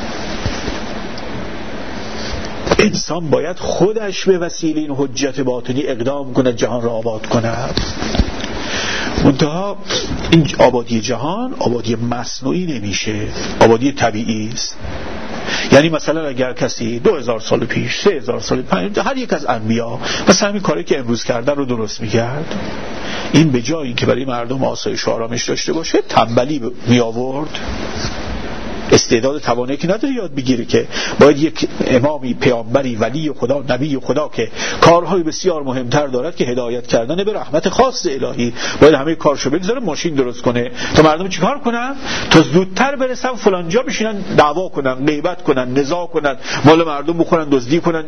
S4: انسان باید خودش به وسیله این حجت باطنی اقدام کند، جهان را آباد کند. منتها این آبادی جهان آبادی مصنوعی نمیشه، آبادی طبیعی است. یعنی مثلا اگر کسی دو هزار سال پیش، سه هزار سال پیش، هر یک از انبیا مثلا همین کاری که امروز کردن رو درست میکرد، این به جای اینکه برای مردم آسایش و آرامش داشته باشه تنبلی می آورد. استعداد توانایی که نداره یاد بگیره، که باید یک امامی، پیامبری، ولی خدا، نبی خدا که کارهای بسیار مهمتر دارد که هدایت کردن به رحمت خاص الهی، باید همه کارشو بگذاره ماشین درست کنه تا مردم چیکار کنن؟ تا زودتر برسن فلان جا بشینن دعوا کنن، غیبت کنن، نزاع کنن، مال مردم بخورن، دزدی کنن،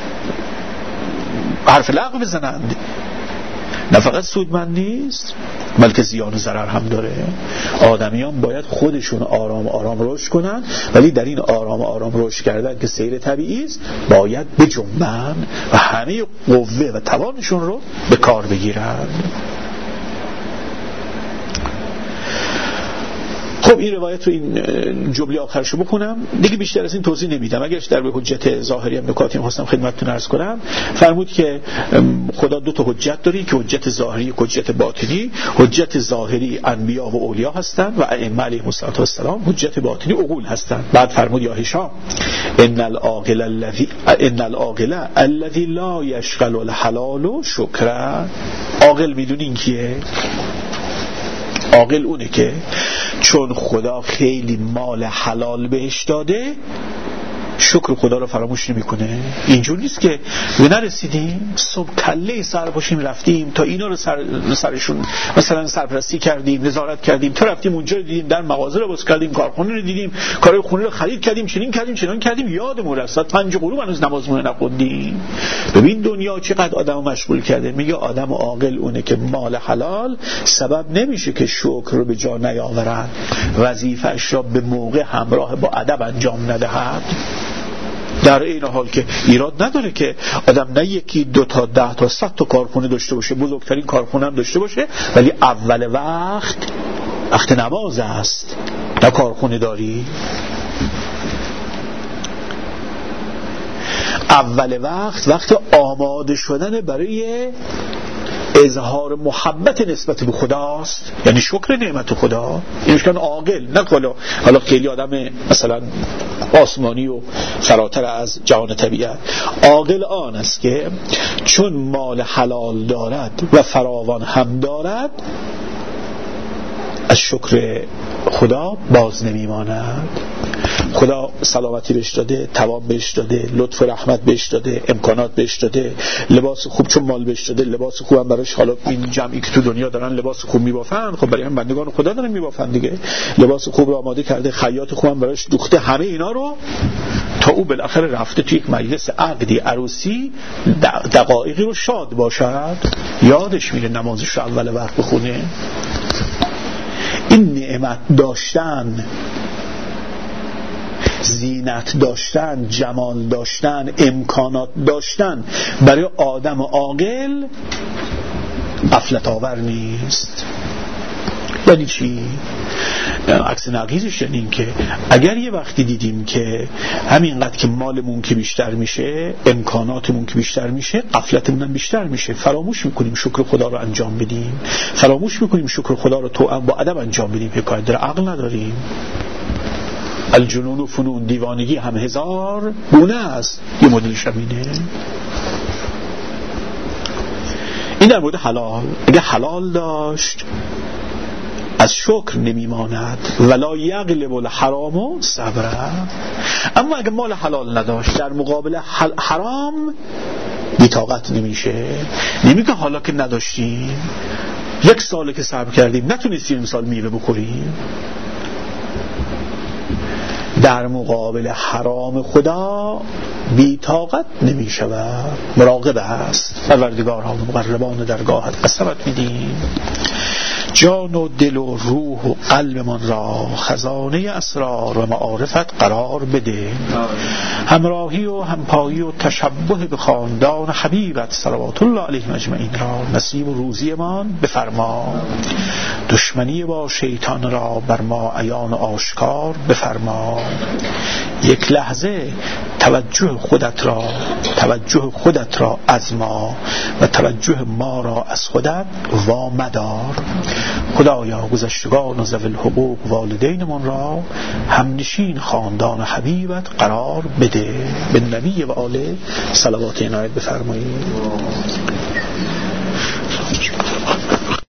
S4: حرف لغو بزنند. نه فقط سودمند نیست بلکه زیان و ضرر هم داره. آدمیان باید خودشون آرام آرام رشد کنن، ولی در این آرام آرام رشد کردن که سیر طبیعی است باید بجنبن و همه قوه و توانشون رو به کار بگیرن. خب این روایت رو این جمله آخرشو بکنم دیگه، بیشتر از این توضیح نمیدم. اگرش در به حجت ظاهری هم نکاتی خواستم خدمتتون عرض کنم. فرمود که خدا دو تا حجت داره، که حجت ظاهری، حجت باطنی. حجت ظاهری انبیا و اولیا هستند و ائمه علیهم السلام. حجت باطنی عقول هستند. بعد فرمود یا هشام ان العاقل الذی ان العاقل الذی لا یشغل الحلال شکرا. عاقل میدونین کیه؟ عاقل اونه که چون خدا خیلی مال حلال بهش داده شکر خدا رو فراموش نمیکنه. اینجور نیست که به نرسیدیم صبح کله سر باشیم رفتیم تا اینا رو سر سرشون مثلا سرپرستی کردیم، نظارت کردیم، تا رفتیم اونجا رو دیدیم، در مغازه رو باز کردیم، کارخونه رو دیدیم، کارهای خونه رو خرید کردیم، چنین کردیم چنان کردیم، یادمون رفت پنج قلوب هنوز نمازمون نخوندیم. ببین دنیا چقدر آدمو مشغول کرده. میگه آدم عاقل اونه که مال حلال سبب نمیشه که شکر رو به جا نیاورد، وظیفه‌اش را به موقع همراه با ادب انجام ندهد. در این حال که ایراد نداره که آدم نه یکی دو تا ده تا صد تا کارخونه داشته باشه، بزرگترین کارخونه هم داشته باشه، ولی اول وقت وقت نماز است، نه کارخونه داری. اول وقت وقت آماده شدن برای اظهار محبت نسبت به خداست، یعنی شکر نعمت خدا. اینش کن عاقل، نه حالا حالا خیلی آدم مثلا آسمانی و فراتر از جهان طبیعت. عاقل آن است که چون مال حلال دارد و فراوان هم دارد از شکر خدا باز نمیماند. خدا سلامتی بهش داده، توان بهش داده، لطف و رحمت بهش داده، امکانات بهش داده، لباس خوب، چون مال بهش داده لباس خوب هم براش. حالا این جمعی که تو دنیا دارن لباس خوب میبافن، خب برای هم بندگان خدا دارن میبافن دیگه، لباس خوب رو آماده کرده، خیاط خوب هم براش دوخته، همه اینا رو تا او بالاخره رفته تو یک مجلس عقدی عروسی دقایقی رو شاد باشد، یادش میره نمازش رو اول وقت بخونه. این نعمت داشتن، زینت داشتن، جمال داشتن، امکانات داشتن برای آدم عاقل غفلت آور نیست. یعنی چی؟ عکس نقیضش یعنی این که اگر یه وقتی دیدیم که همینقدر که مالمون که بیشتر میشه، امکاناتمون که بیشتر میشه، غفلتمون هم بیشتر میشه، فراموش میکنیم شکر خدا رو انجام بدیم، فراموش میکنیم شکر خدا رو توأم با ادب انجام بدیم. یه کار در عقل نداریم. الجنون و فنون، دیوانگی هم هزار گونه است، یه مدلش همینه. این در مورد حلال. اگه حلال داشت از شکر نمیماند، ولا یغلب الحرام صبره. اما اگه مال حلال نداشت در مقابل حرام بی‌طاقت نمیشه. نمیگه حالا که نداشتیم، یک ساله که صبر کردیم نتونستیم امسال میوه بخوریم، در مقابل حرام خدا بی‌طاقت نمی شود، مراقب است. پروردگارها و مقربان درگاهت قسمت میدیم جان و دل و روح و قلب من را خزانه اسرار و معارفت قرار بده. همراهی و همپایی و تشبه به خاندان حبیبت صلوات الله علیهم اجمعین را نصیب و روزی من بفرما. دشمنی با شیطان را بر ما عیان و آشکار بفرما. یک لحظه توجه خودت را توجه خودت را از ما و توجه ما را از خودت وامدار. خدایا گذشتگان و ذوی الحقوق والدین من را همنشین خاندان حبیبت قرار بده. به نبی و آله صلوات عنایت بفرمایید.